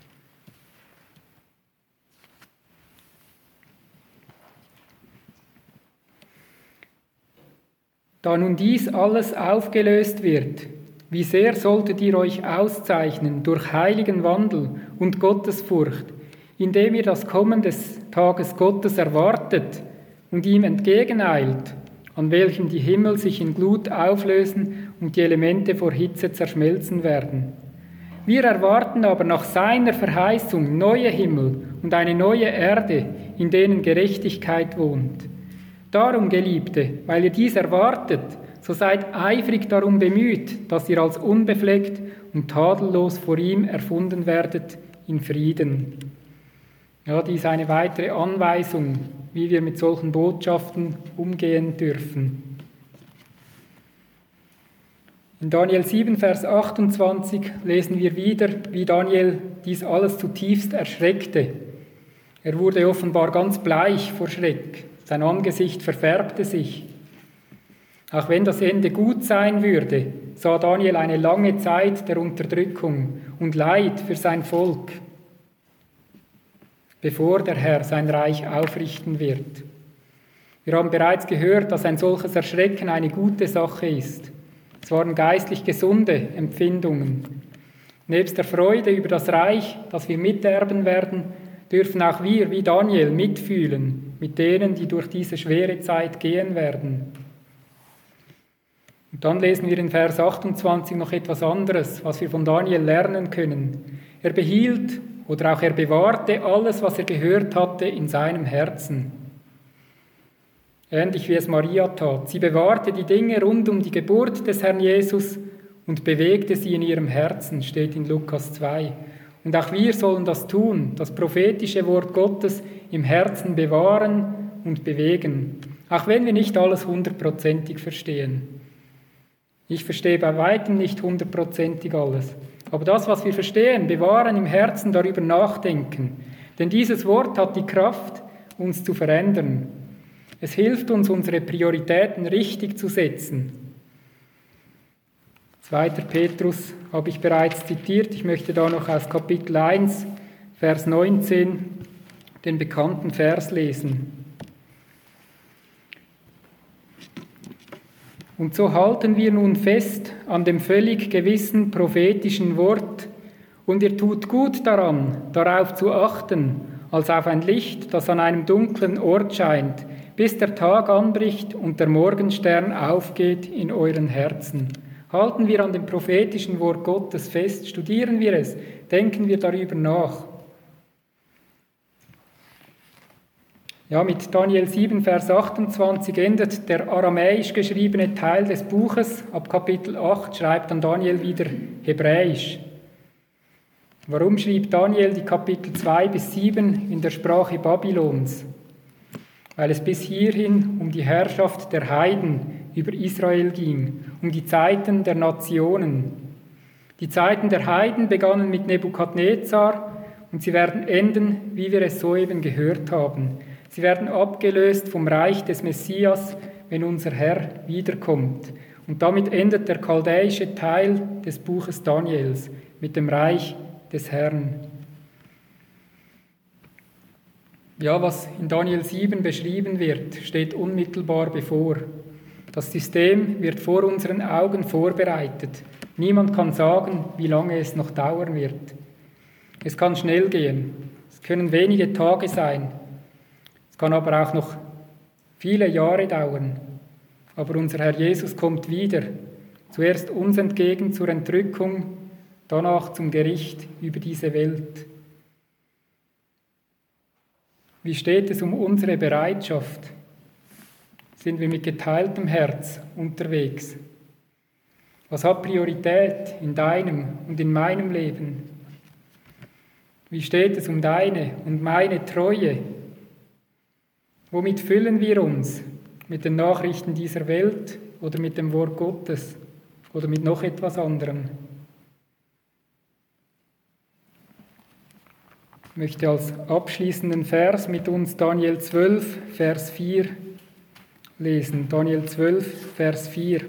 Da nun dies alles aufgelöst wird, wie sehr solltet ihr euch auszeichnen durch heiligen Wandel und Gottesfurcht, indem ihr das Kommen des Tages Gottes erwartet und ihm entgegeneilt, an welchem die Himmel sich in Glut auflösen und die Elemente vor Hitze zerschmelzen werden. Wir erwarten aber nach seiner Verheißung neue Himmel und eine neue Erde, in denen Gerechtigkeit wohnt. Darum, Geliebte, weil ihr dies erwartet, so seid eifrig darum bemüht, dass ihr als unbefleckt und tadellos vor ihm erfunden werdet in Frieden. Ja, dies ist eine weitere Anweisung, wie wir mit solchen Botschaften umgehen dürfen. In Daniel 7, Vers 28 lesen wir wieder, wie Daniel dies alles zutiefst erschreckte. Er wurde offenbar ganz bleich vor Schreck. Sein Angesicht verfärbte sich. Auch wenn das Ende gut sein würde, sah Daniel eine lange Zeit der Unterdrückung und Leid für sein Volk, bevor der Herr sein Reich aufrichten wird. Wir haben bereits gehört, dass ein solches Erschrecken eine gute Sache ist. Es waren geistlich gesunde Empfindungen. Nebst der Freude über das Reich, das wir miterben werden, dürfen auch wir, wie Daniel, mitfühlen, mit denen, die durch diese schwere Zeit gehen werden. Und dann lesen wir in Vers 28 noch etwas anderes, was wir von Daniel lernen können. Er behielt oder auch er bewahrte alles, was er gehört hatte, in seinem Herzen. Ähnlich wie es Maria tat. Sie bewahrte die Dinge rund um die Geburt des Herrn Jesus und bewegte sie in ihrem Herzen, steht in Lukas 2. Und auch wir sollen das tun, das prophetische Wort Gottes im Herzen bewahren und bewegen, auch wenn wir nicht alles 100%ig verstehen. Ich verstehe bei weitem nicht 100%ig alles, aber das, was wir verstehen, bewahren im Herzen, darüber nachdenken. Denn dieses Wort hat die Kraft, uns zu verändern. Es hilft uns, unsere Prioritäten richtig zu setzen. 2. Petrus habe ich bereits zitiert. Ich möchte da noch aus Kapitel 1, Vers 19, den bekannten Vers lesen. Und so halten wir nun fest an dem völlig gewissen prophetischen Wort, und ihr tut gut daran, darauf zu achten, als auf ein Licht, das an einem dunklen Ort scheint, bis der Tag anbricht und der Morgenstern aufgeht in euren Herzen. Halten wir an dem prophetischen Wort Gottes fest, studieren wir es, denken wir darüber nach. Ja, mit Daniel 7, Vers 28 endet der aramäisch geschriebene Teil des Buches. Ab Kapitel 8 schreibt dann Daniel wieder hebräisch. Warum schrieb Daniel die Kapitel 2 bis 7 in der Sprache Babylons? Weil es bis hierhin um die Herrschaft der Heiden über Israel ging, um die Zeiten der Nationen. Die Zeiten der Heiden begannen mit Nebukadnezar und sie werden enden, wie wir es soeben gehört haben. Sie werden abgelöst vom Reich des Messias, wenn unser Herr wiederkommt. Und damit endet der chaldäische Teil des Buches Daniels mit dem Reich des Herrn. Ja, was in Daniel 7 beschrieben wird, steht unmittelbar bevor. Das System wird vor unseren Augen vorbereitet. Niemand kann sagen, wie lange es noch dauern wird. Es kann schnell gehen. Es können wenige Tage sein. Es kann aber auch noch viele Jahre dauern. Aber unser Herr Jesus kommt wieder. Zuerst uns entgegen zur Entrückung, danach zum Gericht über diese Welt. Wie steht es um unsere Bereitschaft? Sind wir mit geteiltem Herz unterwegs? Was hat Priorität in deinem und in meinem Leben? Wie steht es um deine und meine Treue? Womit füllen wir uns? Mit den Nachrichten dieser Welt oder mit dem Wort Gottes oder mit noch etwas anderem? Ich möchte als abschließenden Vers mit uns Daniel 12, Vers 4 lesen. Daniel 12, Vers 4.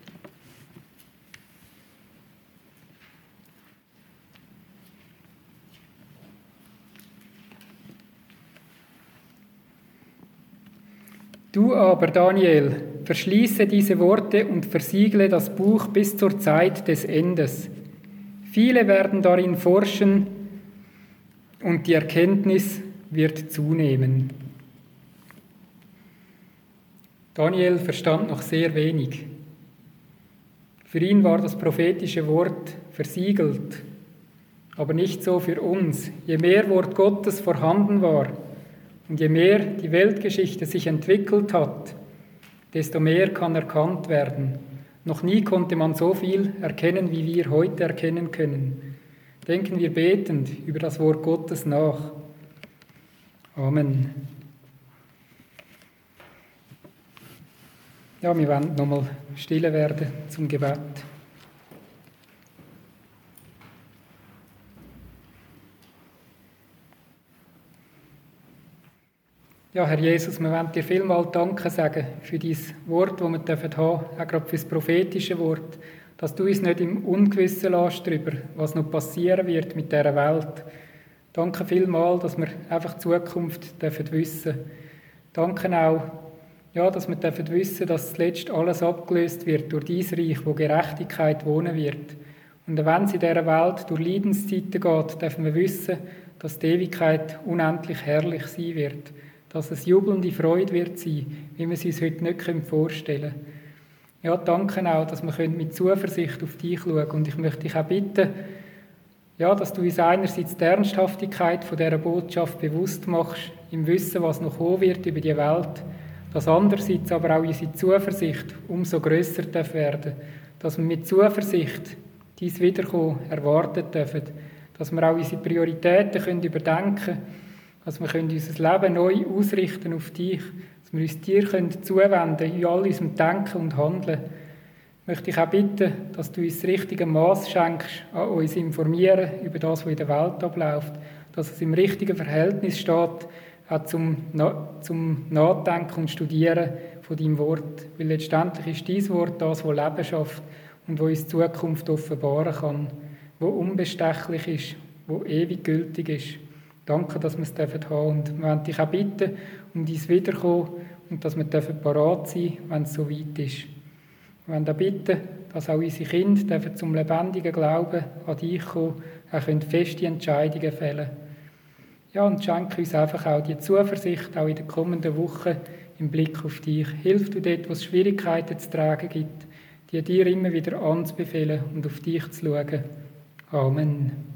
Du aber, Daniel, verschließe diese Worte und versiegle das Buch bis zur Zeit des Endes. Viele werden darin forschen und die Erkenntnis wird zunehmen. Daniel verstand noch sehr wenig. Für ihn war das prophetische Wort versiegelt, aber nicht so für uns. Je mehr Wort Gottes vorhanden war und je mehr die Weltgeschichte sich entwickelt hat, desto mehr kann erkannt werden. Noch nie konnte man so viel erkennen, wie wir heute erkennen können. Denken wir betend über das Wort Gottes nach. Amen. Ja, wir wollen nochmal stille werden zum Gebet. Ja, Herr Jesus, wir wollen dir vielmals Danke sagen für dieses Wort, das wir haben dürfen, auch gerade für das prophetische Wort, dass du uns nicht im Ungewissen lässt darüber, was noch passieren wird mit dieser Welt. Danke vielmals, dass wir einfach die Zukunft dürfen wissen. Danke auch, ja, dass wir dürfen wissen, dass zuletzt alles abgelöst wird durch dein Reich, wo Gerechtigkeit wohnen wird. Und wenn es in dieser Welt durch Leidenszeiten geht, dürfen wir wissen, dass die Ewigkeit unendlich herrlich sein wird. dass es jubelnde Freude wird sein, wie wir es uns heute nicht vorstellen können. Ja, danke auch, dass wir mit Zuversicht auf dich schauen können. Und ich möchte dich auch bitten, ja, dass du uns einerseits die Ernsthaftigkeit von dieser Botschaft bewusst machst, im Wissen, was noch kommen wird über die Welt, dass andererseits aber auch unsere Zuversicht umso grösser werden darf, dass wir mit Zuversicht dein Wiederkommen erwarten dürfen, dass wir auch unsere Prioritäten überdenken können, dass wir unser Leben neu ausrichten auf dich, dass wir uns dir zuwenden können in all unserem Denken und Handeln. Ich möchte dich auch bitten, dass du uns das richtige Maß schenkst, an uns informieren über das, was in der Welt abläuft, dass es im richtigen Verhältnis steht, auch zum Nachdenken und Studieren von deinem Wort. Weil letztendlich ist dein Wort das, das Leben schafft und das uns die Zukunft offenbaren kann, das unbestechlich ist, das ewig gültig ist. Danke, dass wir es haben dürfen. Und wir wollen dich auch bitten um dein Wiederkommen und dass wir parat sein dürfen, wenn es so weit ist. Wir wollen auch bitten, dass auch unsere Kinder zum lebendigen Glauben an dich kommen, auch feste Entscheidungen fällen. Ja, und schenke uns einfach auch die Zuversicht, auch in den kommenden Wochen im Blick auf dich. Hilf du dort, wo es Schwierigkeiten zu tragen gibt, die dir immer wieder anzubefehlen und auf dich zu schauen. Amen.